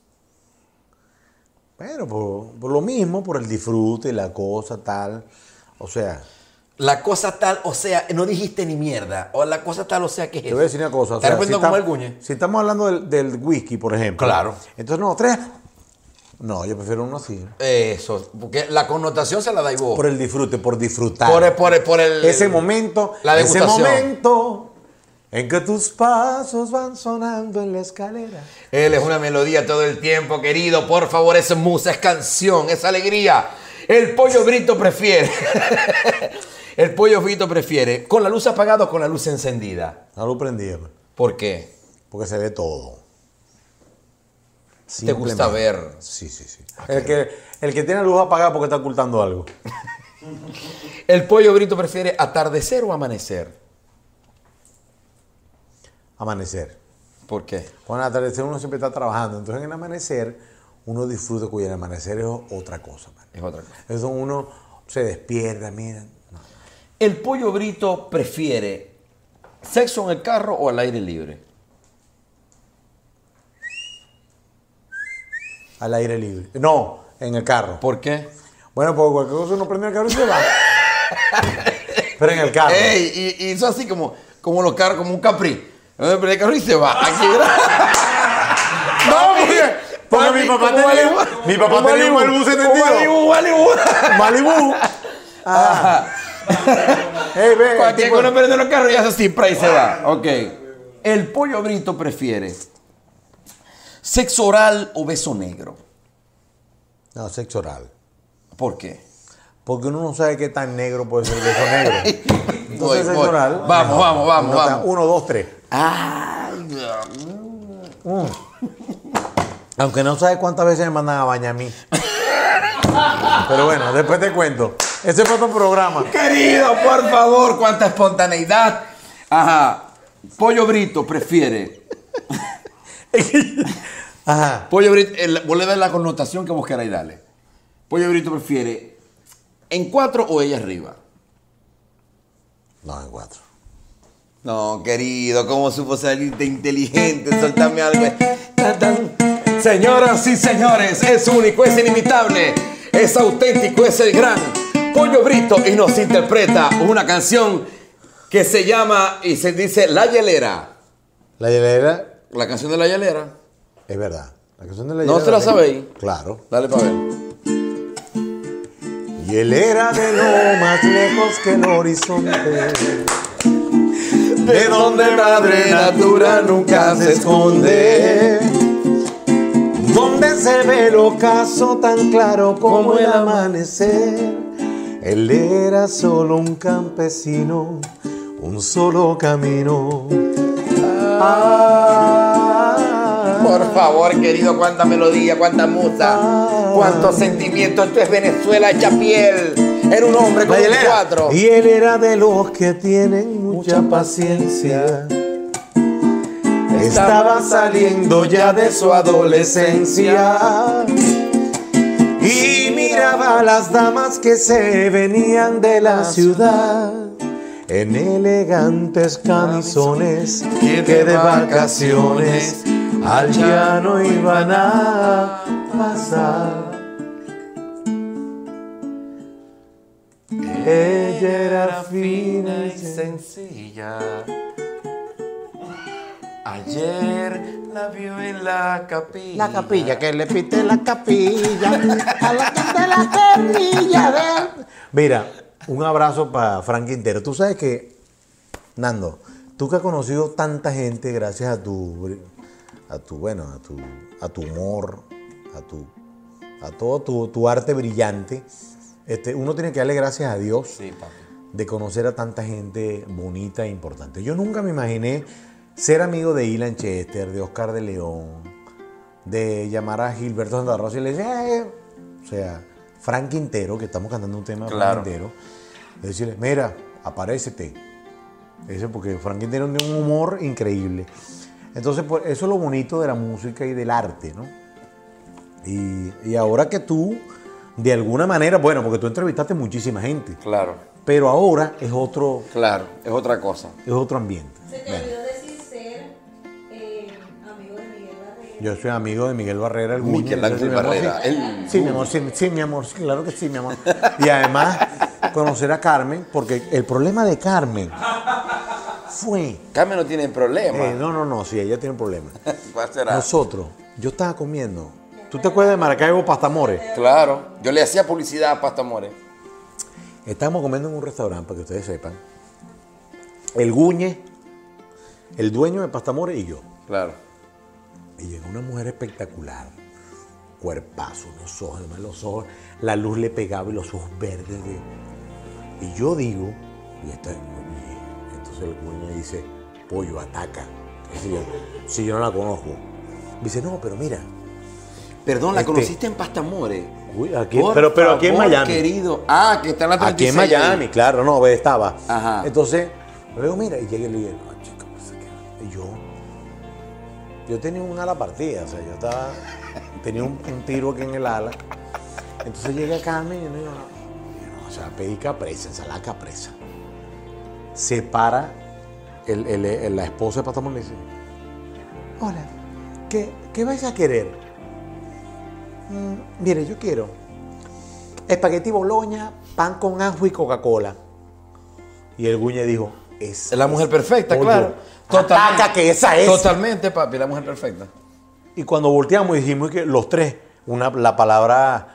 Bueno, por, por lo mismo, por el disfrute, la cosa, tal. O sea, La cosa tal, o sea, no dijiste ni mierda. O la cosa tal, o sea, ¿qué es te eso? voy a decir una cosa. O ¿Estás sea, repitiendo si, como tam- el Guñe? si estamos hablando del, del whisky, por ejemplo. Claro. Entonces, no, tres. No, yo prefiero uno así. Eso, porque la connotación se la da y vos. Por el disfrute, por disfrutar. Por el, por el, por el- ese momento, la ese degustación. momento en que tus pasos van sonando en la escalera. Él es una melodía todo el tiempo, querido. Por favor, es musa, es canción, es alegría. El Pollo Brito prefiere. El Pollo Brito prefiere con la luz apagada o con la luz encendida. No lo prendí, pues, ¿Por qué? porque se ve todo. Te gusta Simplemente. ver. Sí, sí, sí. El que, el que tiene la luz apagada porque está ocultando algo. El Pollo Brito prefiere atardecer o amanecer. Amanecer. ¿Por qué? Con el atardecer uno siempre está trabajando. Entonces en el amanecer uno disfruta, cuyo el amanecer es otra cosa. Man. Es otra cosa. Eso uno se despierta, mira. No. El Pollo Brito prefiere sexo en el carro o al aire libre. Al aire libre. No, en el carro. ¿Por qué? Bueno, porque cualquier cosa uno prende el carro y se va. Pero en el carro. Ey, y, y eso así como, como los carros, como un Capri. Prende el carro y se va. Aquí, No, porque, porque mi papá como tenía, Malibu. mi papá Como tenía un Malibu. Malibu Como setenta y dos. Malibu, Malibu. Malibu. Ah. Ey, ve, Cualquier tipo- que uno prende los carros y hace así, para y se va. Ok. El Pollo Brito prefiere sexo oral o beso negro. No, sexo oral. ¿Por qué? Porque uno no sabe qué tan negro puede ser el beso negro. Entonces, Voy, sexo voy. oral. Vamos, mejor. vamos, vamos, Uno, vamos. Uno, dos, tres. Ay, Dios. Aunque no sabes cuántas veces me mandan a bañar a mí. Pero bueno, después te cuento. Ese fue otro programa. Querido, por favor, cuánta espontaneidad. Ajá. Pollo Brito prefiere. Ajá. Pollo Brito, el, vos le das la connotación que vos queráis darle. Pollo Brito prefiere en cuatro o ella arriba. No, en cuatro. No, querido, ¿cómo supo salirte inteligente? Soltame algo. Tan, tan. Señoras y señores, es único, es inimitable, es auténtico, es el gran Pollo Brito y nos interpreta una canción que se llama y se dice La Hielera. La hielera, La canción de La Hielera. es verdad. La canción de la ¿No hielera se la es- sabéis? Claro. Dale para ver. Hielera de lo más lejos que el horizonte, de donde madre natura nunca se esconde, donde se ve el ocaso tan claro como el amanecer. Él era solo un campesino, un solo camino. Ah, Por favor, querido, cuánta melodía, cuánta musa, cuántos sentimientos. Esto es Venezuela hecha piel. Era un hombre con La un hielera. cuatro. Y él era de los que tienen mucha paciencia. Estaba saliendo ya de su adolescencia y miraba a las damas que se venían de la ciudad en elegantes camisones que de vacaciones al llano iban a pasar. Ella era fina y sencilla. Ayer la vio en la capilla. La capilla, que le pite la capilla a la que de la perrilla de... Mira, un abrazo para Frank Quintero. Tú sabes que, Nando, tú que has conocido tanta gente gracias a tu, a tu bueno, a tu, a tu humor, a tu, a todo tu, tu arte brillante, este, uno tiene que darle gracias a Dios Sí, papi. de conocer a tanta gente bonita e importante. Yo nunca me imaginé ser amigo de Ilan Chester, de Oscar de León, de llamar a Gilberto Santa Rosa y le decir, eh, o sea, Frank Quintero, que estamos cantando un tema de Claro. Frank Quintero, de decirle, mira, aparécete. Ese porque Frank Quintero tiene un humor increíble. Entonces, pues, eso es lo bonito de la música y del arte, ¿no? Y, y ahora que tú, de alguna manera, bueno, porque tú entrevistaste muchísima gente, Claro, pero ahora es otro, claro, es otra cosa. es otro ambiente. Se te Bueno, olvidó decir ser eh, amigo de Miguel Barrera. yo soy amigo de Miguel Barrera, el Guñe. Miguel Sí, Ángel mi amor, Barrera, Sí, el- sí, mi amor, sí, sí, mi amor, sí, claro que sí, mi amor. Y además, conocer a Carmen, porque el problema de Carmen fue... Carmen no tiene problema. eh, no, no, no, sí, ella tiene un problema. ¿Cuál será? Nosotros, yo estaba comiendo. ¿Tú te acuerdas de Maracaibo Pastamores? Claro, yo le hacía publicidad a Pasta More. Estábamos comiendo en un restaurante, para que ustedes sepan. El Guñe, el dueño de Pastamores y yo. Claro. Y llegó una mujer espectacular. Cuerpazo, unos ojos, además los ojos, la luz le pegaba y los ojos verdes. de- Y yo digo, y esta, y entonces el Guñe dice, pollo, ataca. Si yo, si yo no la conozco. Me dice, no, pero mira. Perdón, ¿la Este- conociste en Pasta More? Uy, aquí, Por pero, pero aquí en favor, Miami. querido. Ah, que está en la treinta y Aquí en seis. Miami, claro, no, ve, estaba. Ajá. Entonces, luego mira, y llegué y le dije, no, chico, pues, ¿qué? Y yo, yo tenía un ala partida, o sea, yo estaba, tenía un, un tiro aquí en el ala. Entonces llegué a Carmen y yo no, yo no, o sea, pedí capresa, ensalada capresa. Se para el, el- el- la esposa de Pastamón y le dice, hola, ¿qué, qué vais a querer? "Mm, mire, yo quiero espagueti boloña, pan con ajo y Coca-Cola. Y el Guñe dijo, es Es la mujer perfecta, pollo. claro. Ataca, que esa es. Totalmente, papi, la mujer perfecta. Y cuando volteamos dijimos que los tres, una, la palabra...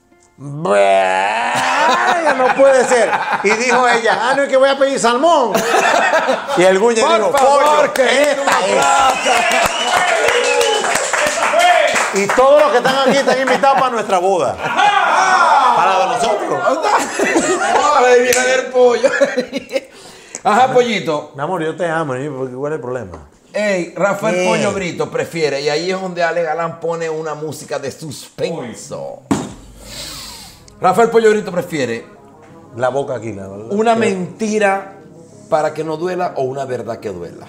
"Vaya, no puede ser". Y dijo ella, ah, no, es que voy a pedir salmón. Y el Guñe Por dijo, favor, pollo, querido, esta un es. Y todos los que están aquí están invitados para nuestra boda. Para nosotros. Ahora viene el pollo. Ajá, pollito. Mi amor, yo te amo, ¿eh? Porque ¿cuál es el problema? Ey, Rafael ¿Qué? Pollo Brito prefiere, y ahí es donde Ale Galán pone una música de suspenso. Rafael Pollo Brito prefiere La boca aquí, la verdad. una mentira para que no duela o una verdad que duela.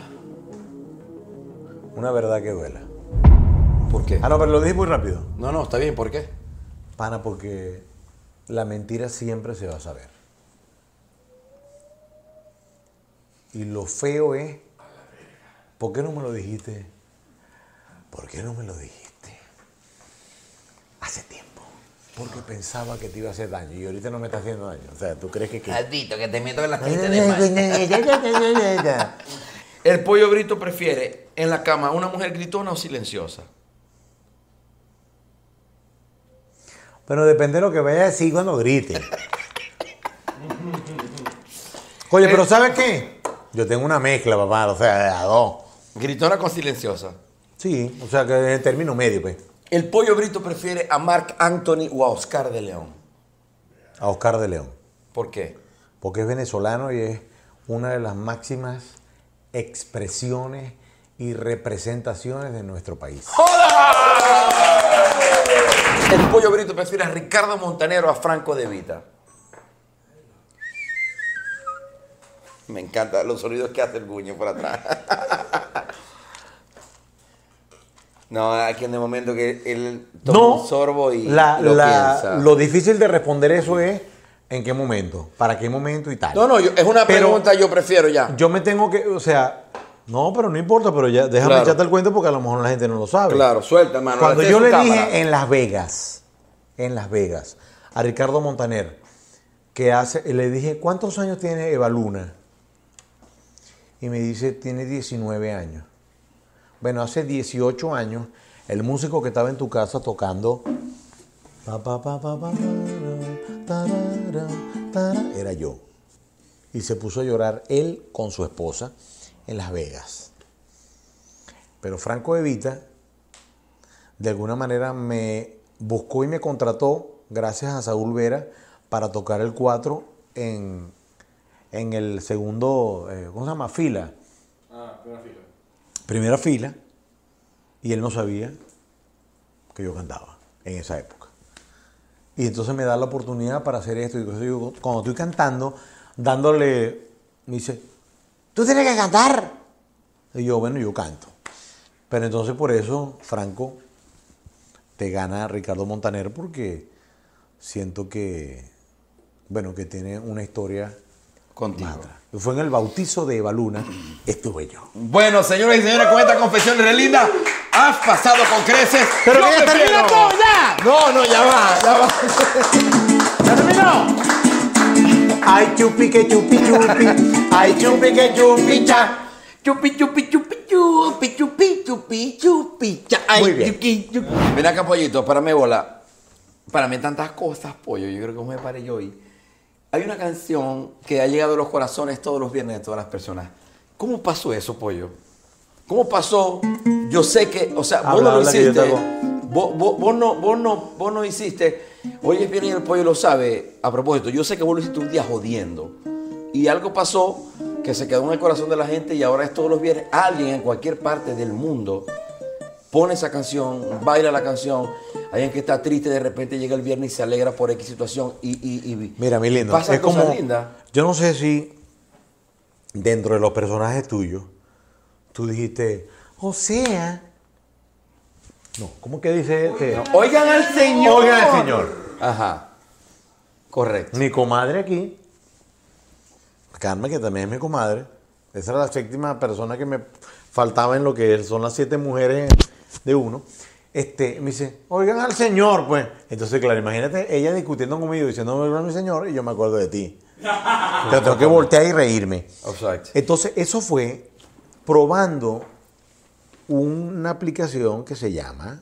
Una verdad que duela. ¿Por qué? Ah, no, pero lo dije muy rápido. No, no, está bien, ¿por qué? Pana, porque la mentira siempre se va a saber. Y lo feo es, ¿por qué no me lo dijiste? ¿Por qué no me lo dijiste hace tiempo? Porque pensaba que te iba a hacer daño y ahorita no me está haciendo daño. O sea, ¿tú crees que...? que... Maldito, que te meto en la gente de mal. El pollo Brito prefiere en la cama una mujer gritona o silenciosa. Pero depende de lo que vaya a decir cuando grite. Oye, pero ¿sabes qué? Yo tengo una mezcla, papá, o sea, a dos. Gritona con silenciosa. Sí, o sea, que en término medio, pues. El pollo Brito prefiere a Marc Anthony o a Oscar de León. A Oscar de León. ¿Por qué? Porque es venezolano y es una de las máximas expresiones y representaciones de nuestro país. El pollo Brito prefiere a Ricardo Montaner o a Franco De Vita. Me encantan los sonidos que hace el guño por atrás. No, aquí en el momento que él toma No, un sorbo y la, lo la- piensa. lo difícil de responder eso es en qué momento, para qué momento y tal. No, no, yo- es una Pero pregunta, yo prefiero ya. Yo me tengo que, o sea, no, pero no importa, pero ya déjame Claro. echarte el cuento porque a lo mejor la gente no lo sabe. Claro, suelta, hermano. Cuando Esta yo es le su cámara. dije en Las Vegas, en Las Vegas, a Ricardo Montaner, que hace, le dije, ¿cuántos años tiene Eva Luna? Y me dice, tiene diecinueve años. Bueno, hace dieciocho años, el músico que estaba en tu casa tocando, pa, pa, pa, pa, pa, tarara, tarara, era yo. Y se puso a llorar él con su esposa en Las Vegas. Pero Franco De Vita, de alguna manera me buscó y me contrató, gracias a Saúl Vera, para tocar el cuatro en, en el segundo, eh, ¿cómo se llama? Fila. Ah, primera fila. Primera fila. Y él no sabía que yo cantaba en esa época. Y entonces me da la oportunidad para hacer esto. Y entonces yo, cuando estoy cantando, dándole, me dice, tú tienes que cantar. Y yo, bueno, yo canto. Pero entonces por eso, Franco, te gana Ricardo Montaner, porque siento que, bueno, que tiene una historia Contigo. más atrás. Fue en el bautizo de Eva Luna, estuve yo. Bueno, señoras y señores, con esta confesión re linda, has pasado con creces. Pero Yo que ya prefiero- termina todo, ya. No, no, ya va, ya va. ¿Ya terminó? Ay, chupi, que chupi, chupi. Ay, chupi, que chupi, cha. Chupi, chupi, chupi, chupi, chupi, chupi, chupi, cha. Ay, Muy bien. chupi, chupi. Ven acá, pollito, párame bola. Párame tantas cosas, pollo. Yo creo que me paré yo hoy. Hay una canción que ha llegado a los corazones todos los viernes de todas las personas. ¿Cómo pasó eso, pollo? ¿Cómo pasó? Yo sé que, o sea, vos Habla, no lo habla, que yo hiciste. te hago. Vos, vos- vos no, vos, no, vos no hiciste. Hoy es viernes y el pollo lo sabe. A propósito, yo sé que vos lo hiciste un día jodiendo. Y algo pasó que se quedó en el corazón de la gente y ahora es todos los viernes. Alguien en cualquier parte del mundo pone esa canción, baila la canción. Alguien que está triste de repente llega el viernes y se alegra por X situación. Y, y, y Mira, mi lindo, pasan es cosas como, lindas. yo no sé si dentro de los personajes tuyos, tú dijiste, o sea, no, ¿cómo que dice este? No, Oigan al Señor. Oigan al Señor. Ajá. Correcto. Mi comadre aquí, Carmen, que también es mi comadre, esa era la séptima persona que me faltaba en lo que son las siete mujeres de uno. Este, me dice, oigan al Señor, pues. Entonces, claro, imagínate ella discutiendo conmigo, diciendo, oigan al Señor, y yo me acuerdo de ti. Yo tengo que voltear y reírme. Exacto. Entonces, eso fue probando una aplicación que se llama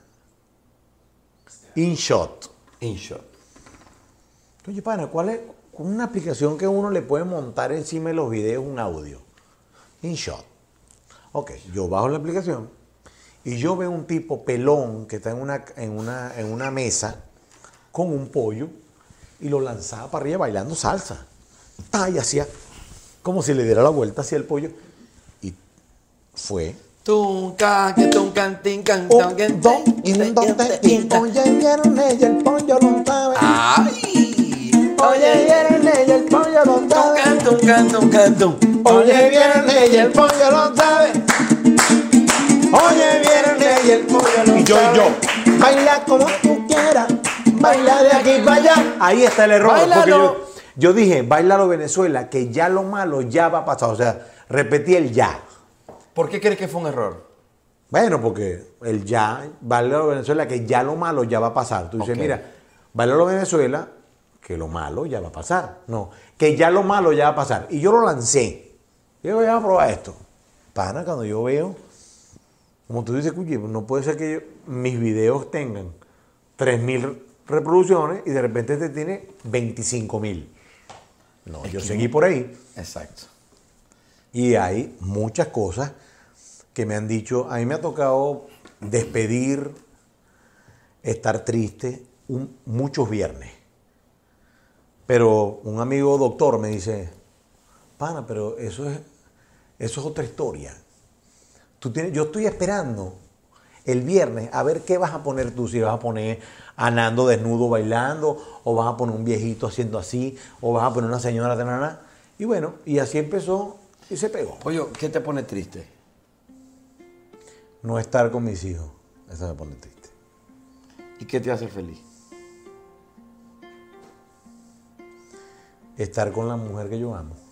InShot. InShot. Oye, pana, ¿cuál es una aplicación que uno le puede montar encima de los videos un audio? InShot. Ok, yo bajo la aplicación y yo veo un tipo pelón que está en una, en una, en una mesa con un pollo y lo lanzaba para arriba bailando salsa. Ah, y hacía como si le diera la vuelta hacia el pollo. Y fue. Tunca, que tuncan, tincan, Un, tuncan, dos, y tincan, un, dos, tres, y tincan. oye, vieron ella, el pollo lo sabe. ¡Ay! Oye, vieron ella, el pollo lo sabe. Tuncan, tuncan, tuncan, tum. Oye, vieron ella, el pollo lo sabe. Oye, vieron ella, el pollo lo sabe. Y yo, y yo, baila como tú quieras, baila de aquí para allá. Ahí está el error. Báilalo. Porque yo, yo dije, bailalo Venezuela, que ya lo malo ya va a pasar. O sea, repetí el ya. ¿Por qué crees que fue un error? Bueno, porque el ya, bailalo Venezuela, que ya lo malo ya va a pasar. Tú dices, Ok. mira, bailalo Venezuela, que lo malo ya va a pasar. No, que ya lo malo ya va a pasar. Y yo lo lancé. Y yo voy a probar esto. Pana, cuando yo veo, como tú dices, "Cuye, no puede ser que yo- mis videos tengan tres mil reproducciones y de repente te tiene veinticinco mil. No, yo seguí por ahí. Exacto. Y hay muchas cosas que me han dicho. A mí me ha tocado despedir, estar triste un- muchos viernes. Pero un amigo doctor me dice, pana, pero eso es, eso es otra historia. Tú tienes, yo estoy esperando el viernes a ver qué vas a poner tú. Si vas a poner a Nando desnudo bailando, o vas a poner un viejito haciendo así, o vas a poner una señora de nana. Y bueno, y así empezó y se pegó. Pollo, ¿qué te pone triste? No estar con mis hijos. Eso me pone triste. ¿Y qué te hace feliz? Estar con la mujer que yo amo.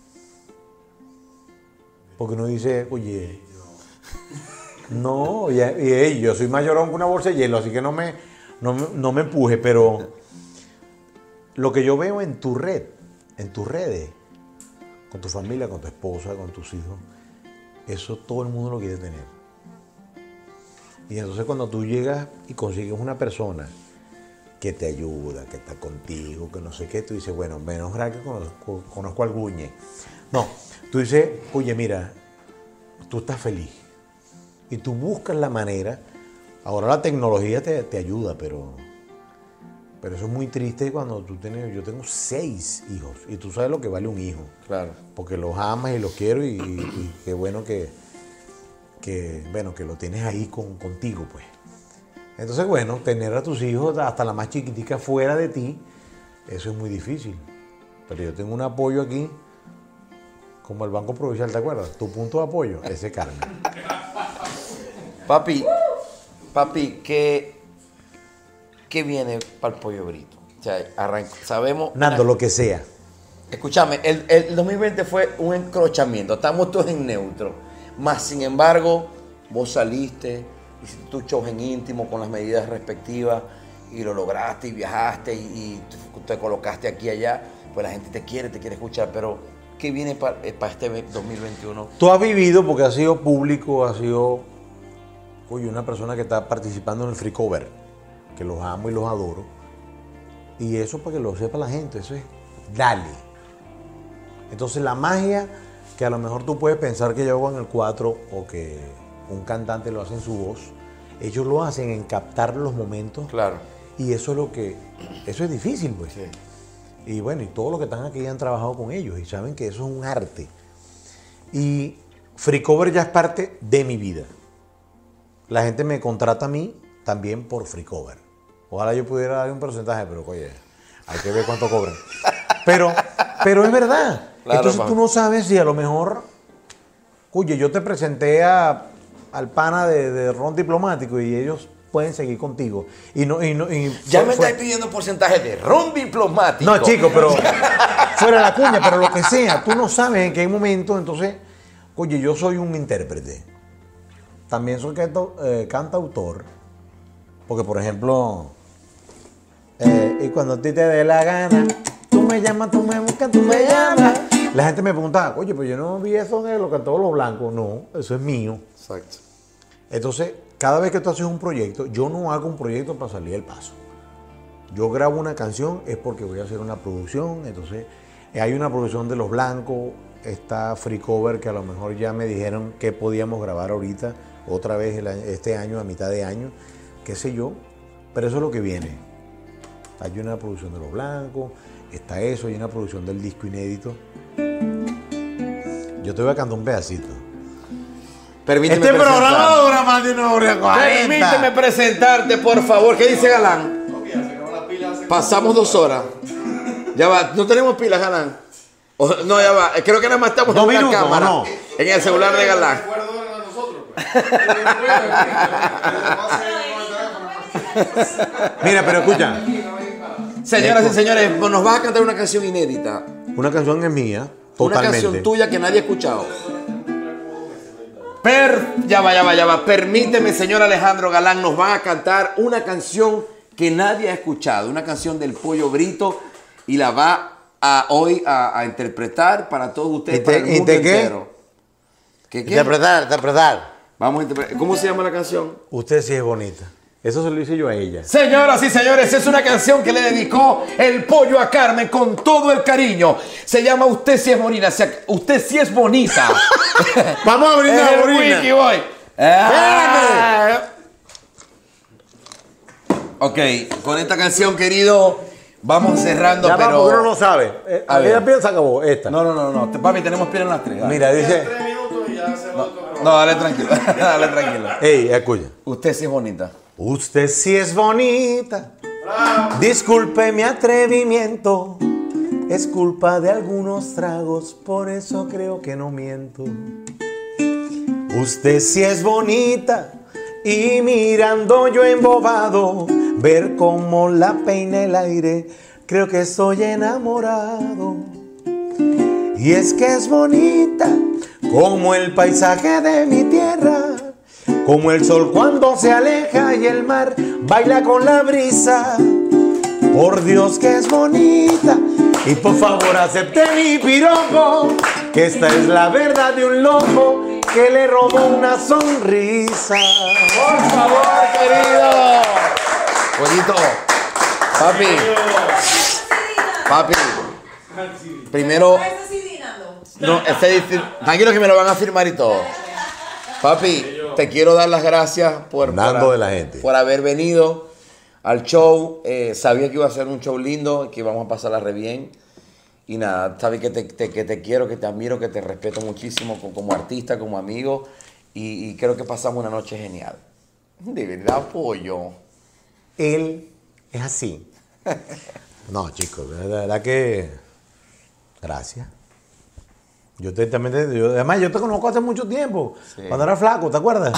Porque uno dice, oye, no, y, y, ey, yo soy mayorón que una bolsa de hielo, así que no me, no, me- no me empuje, pero lo que yo veo en tu red, en tus redes, con tu familia, con tu esposa, con tus hijos, eso todo el mundo lo quiere tener. Y entonces cuando tú llegas y consigues una persona que te ayuda, que está contigo, que no sé qué, tú dices, bueno, menos mal que conozco, conozco al Guñe. No, tú dices, oye, mira, tú estás feliz. Y tú buscas la manera. Ahora la tecnología te, te ayuda, pero, pero eso es muy triste cuando tú tienes, yo tengo seis hijos y tú sabes lo que vale un hijo. Claro. Porque los amas y los quiero y, y- y qué bueno que, que, bueno, que lo tienes ahí con, contigo, pues. Entonces, bueno, tener a tus hijos, hasta la más chiquitica, fuera de ti, eso es muy difícil. Pero yo tengo un apoyo aquí, como el Banco Provincial, ¿te acuerdas? Tu punto de apoyo, ese Carmen. Papi, papi, ¿qué, qué viene para el Pollo Brito? O sea, arranca, sabemos... Nando, lo que sea. Escúchame, el, el dos mil veinte fue un encrochamiento, estamos todos en neutro. Más sin embargo, vos saliste, hiciste tus shows en íntimo con las medidas respectivas y lo lograste y viajaste y, y te colocaste aquí y allá. Pues la gente te quiere, te quiere escuchar, pero ¿qué viene para este dos mil veintiuno? Tú has vivido, porque has sido público, has sido, oye, una persona que está participando en el Free Cover, que los amo y los adoro. Y eso para que lo sepa la gente, eso es dale. Entonces la magia que a lo mejor tú puedes pensar que yo hago en el cuatro o que un cantante lo hace en su voz, ellos lo hacen en captar los momentos. Claro. Y eso es lo que, eso es difícil, pues. Sí. Y bueno, y todos los que están aquí han trabajado con ellos y saben que eso es un arte. Y Free Cover ya es parte de mi vida. La gente me contrata a mí también por Free Cover. Ojalá yo pudiera dar un porcentaje, pero oye, hay que ver cuánto cobran. Pero, pero es verdad. Claro, Entonces pa. tú no sabes si a lo mejor, oye, yo te presenté a, al pana de, de Ron Diplomático y ellos pueden seguir contigo. Y no, y no, y Ya fue- me fue- estáis pidiendo porcentaje de ron diplomático. no, chico, pero fuera la cuña, pero lo que sea, tú no sabes en qué momento, entonces, oye, yo soy un intérprete. También soy canto- eh, cantautor, porque por ejemplo, eh, y cuando a ti te dé la gana, tú me llamas, tú me buscas, tú me llamas. La gente me pregunta, oye, pues yo no vi eso de lo cantó los blancos. No, eso es mío. Exacto. Entonces, cada vez que tú haces un proyecto, yo no hago un proyecto para salir del paso. Yo grabo una canción es porque voy a hacer una producción, entonces eh, hay una producción de Los Blancos, está Free Cover, que a lo mejor ya me dijeron que podíamos grabar ahorita, otra vez el año- este año, a mitad de año, qué sé yo, pero eso es lo que viene. Hay una producción de Los Blancos, está eso, hay una producción del disco inédito. Yo te voy a cantar un pedacito. Permíteme Este programa presentar- dura más de una hora cuarenta. Permíteme presentarte, por favor. ¿Qué dice Galán? Pasamos dos horas. Ya va, no tenemos pilas, Galán. O- no, ya va. Creo que nada más estamos Dos en una minutos, cámara. ¿o no? En el celular de Galán. Recuerdo de nosotros, pues. Mira, pero escucha, Señoras y señores, nos vas a cantar una canción inédita. una canción es mía, Una totalmente. canción tuya que nadie ha escuchado. Per, ya va, ya va, ya va. Permíteme, señor Alejandro Galán, nos va a cantar una canción que nadie ha escuchado, una canción del Pollo Brito, y la va a hoy a, a interpretar para todos ustedes, ¿Y te- para el y mundo te qué? entero. ¿Qué, qué? Interpretar, interpretar. Vamos a interpretar. ¿Cómo se llama la canción? Usted sí es bonita. Eso se lo hice yo a ella. Señoras y señores, es una canción que le dedicó el Pollo a Carmen con todo el cariño. Se llama Usted sí es bonita. O sea, Usted sí es bonita. Vamos a brindar, Es el Borina. Wiki Boy. Ah. Ok, con esta canción, querido, vamos cerrando, Ya va, pero... porque uno no sabe. Eh, A ver. Ella piensa acabó esta. No, no, no, no. Papi, tenemos piel en las tres. dale. Mira, dice. Tres minutos y ya se va otro programa. No, dale tranquilo. Dale tranquilo. Ey, escucha. Usted sí es bonita. Usted sí es bonita. Disculpe mi atrevimiento. Es culpa de algunos tragos, por eso creo que no miento. Usted sí es bonita. Y mirando yo embobado, ver cómo la peina el aire, creo que estoy enamorado. Y es que es bonita, como el paisaje de mi tierra, como el sol cuando se aleja y el mar baila con la brisa. Por Dios que es bonita, y por favor acepte mi piropo, que esta es la verdad de un loco que le robó una sonrisa. Por favor, querido. Pollito. Papi. Papi. Primero. No, este, tranquilo que me lo van a firmar y todo. Papi, te quiero dar las gracias por, Nando por, de la gente. por haber venido al show. Eh, sabía que iba a ser un show lindo, que íbamos a pasarla re bien. Y nada, sabes que te, te- que te quiero, que te admiro, que te respeto muchísimo como, como artista, como amigo. Y, y creo que pasamos una noche genial. De verdad, pollo. Él es así. No, chicos, de verdad que. Gracias. Yo te, también te- yo- además, yo te conozco hace mucho tiempo. Sí. Cuando era flaco, ¿te acuerdas?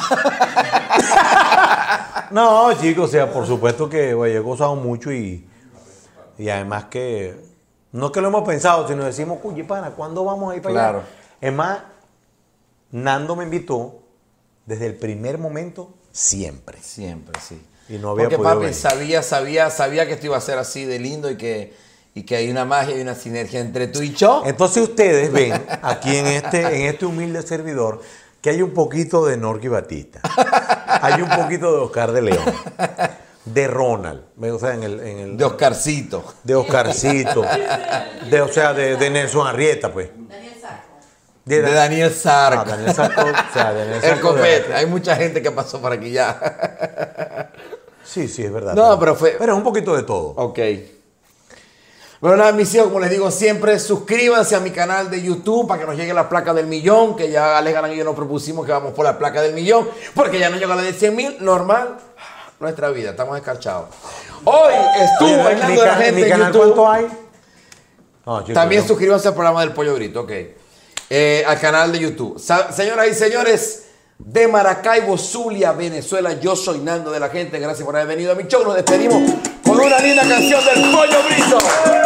No, chicos, o sea, por supuesto que oye, he gozado mucho y, y además que. No es que lo hemos pensado, sino decimos, oye, pana, ¿cuándo vamos a ir para Claro. allá? Es más, Nando me invitó desde el primer momento, siempre. Siempre, sí. Y no había Porque podido papi venir. sabía, sabía, sabía que esto iba a ser así de lindo y que, y que hay una magia y una sinergia entre tú y yo. Entonces ustedes ven aquí en este, en este humilde servidor que hay un poquito de Norky Batista, hay un poquito de Oscar de León, de Ronald, o sea, en el, en el De Oscarcito. de Oscarcito, de, o sea, de, de Nelson Arrieta, pues. Daniel Sarco. De Daniel Sarco. Ah, Daniel Sarco, o sea, Daniel El Sarco de- copete. Hay mucha gente que pasó por aquí ya. Sí, sí, es verdad. No, pero fue- Pero es un poquito de todo. Ok. Bueno, nada, mis hijos, como les digo siempre, suscríbanse a mi canal de YouTube para que nos llegue la placa del millón, que ya Alex Galán y yo nos propusimos que vamos por la placa del millón, porque ya no llegó la de cien mil, normal, nuestra vida, estamos escarchados. Hoy estuvo Oye, bailando mi de la ca- gente mi en canal, YouTube. ¿cuánto hay? No, chicos, También no. suscríbanse al programa del Pollo Brito, ok. Eh, al canal de YouTube. Sa- señoras y señores, de Maracaibo, Zulia, Venezuela, yo soy Nando de la gente. Gracias por haber venido a mi show. Nos despedimos con una linda canción del Pollo Brito.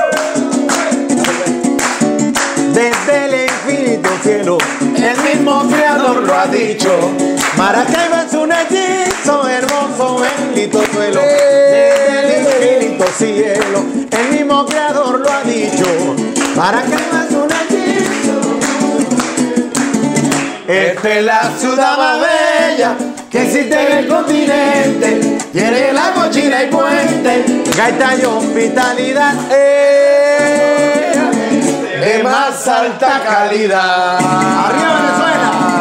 Desde el infinito cielo, el mismo creador lo ha dicho. Maracaibo es un hechizo hermoso, bendito suelo. Desde el infinito cielo, el mismo creador lo ha dicho. Maracaibo es un hechizo. Esta es la ciudad más bella que existe en el continente. Tiene lago, china y puente, gaita y hospitalidad. ¡Eh! De más alta calidad. ¡Arriba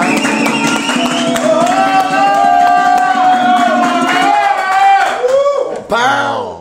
Venezuela! ¡Pau!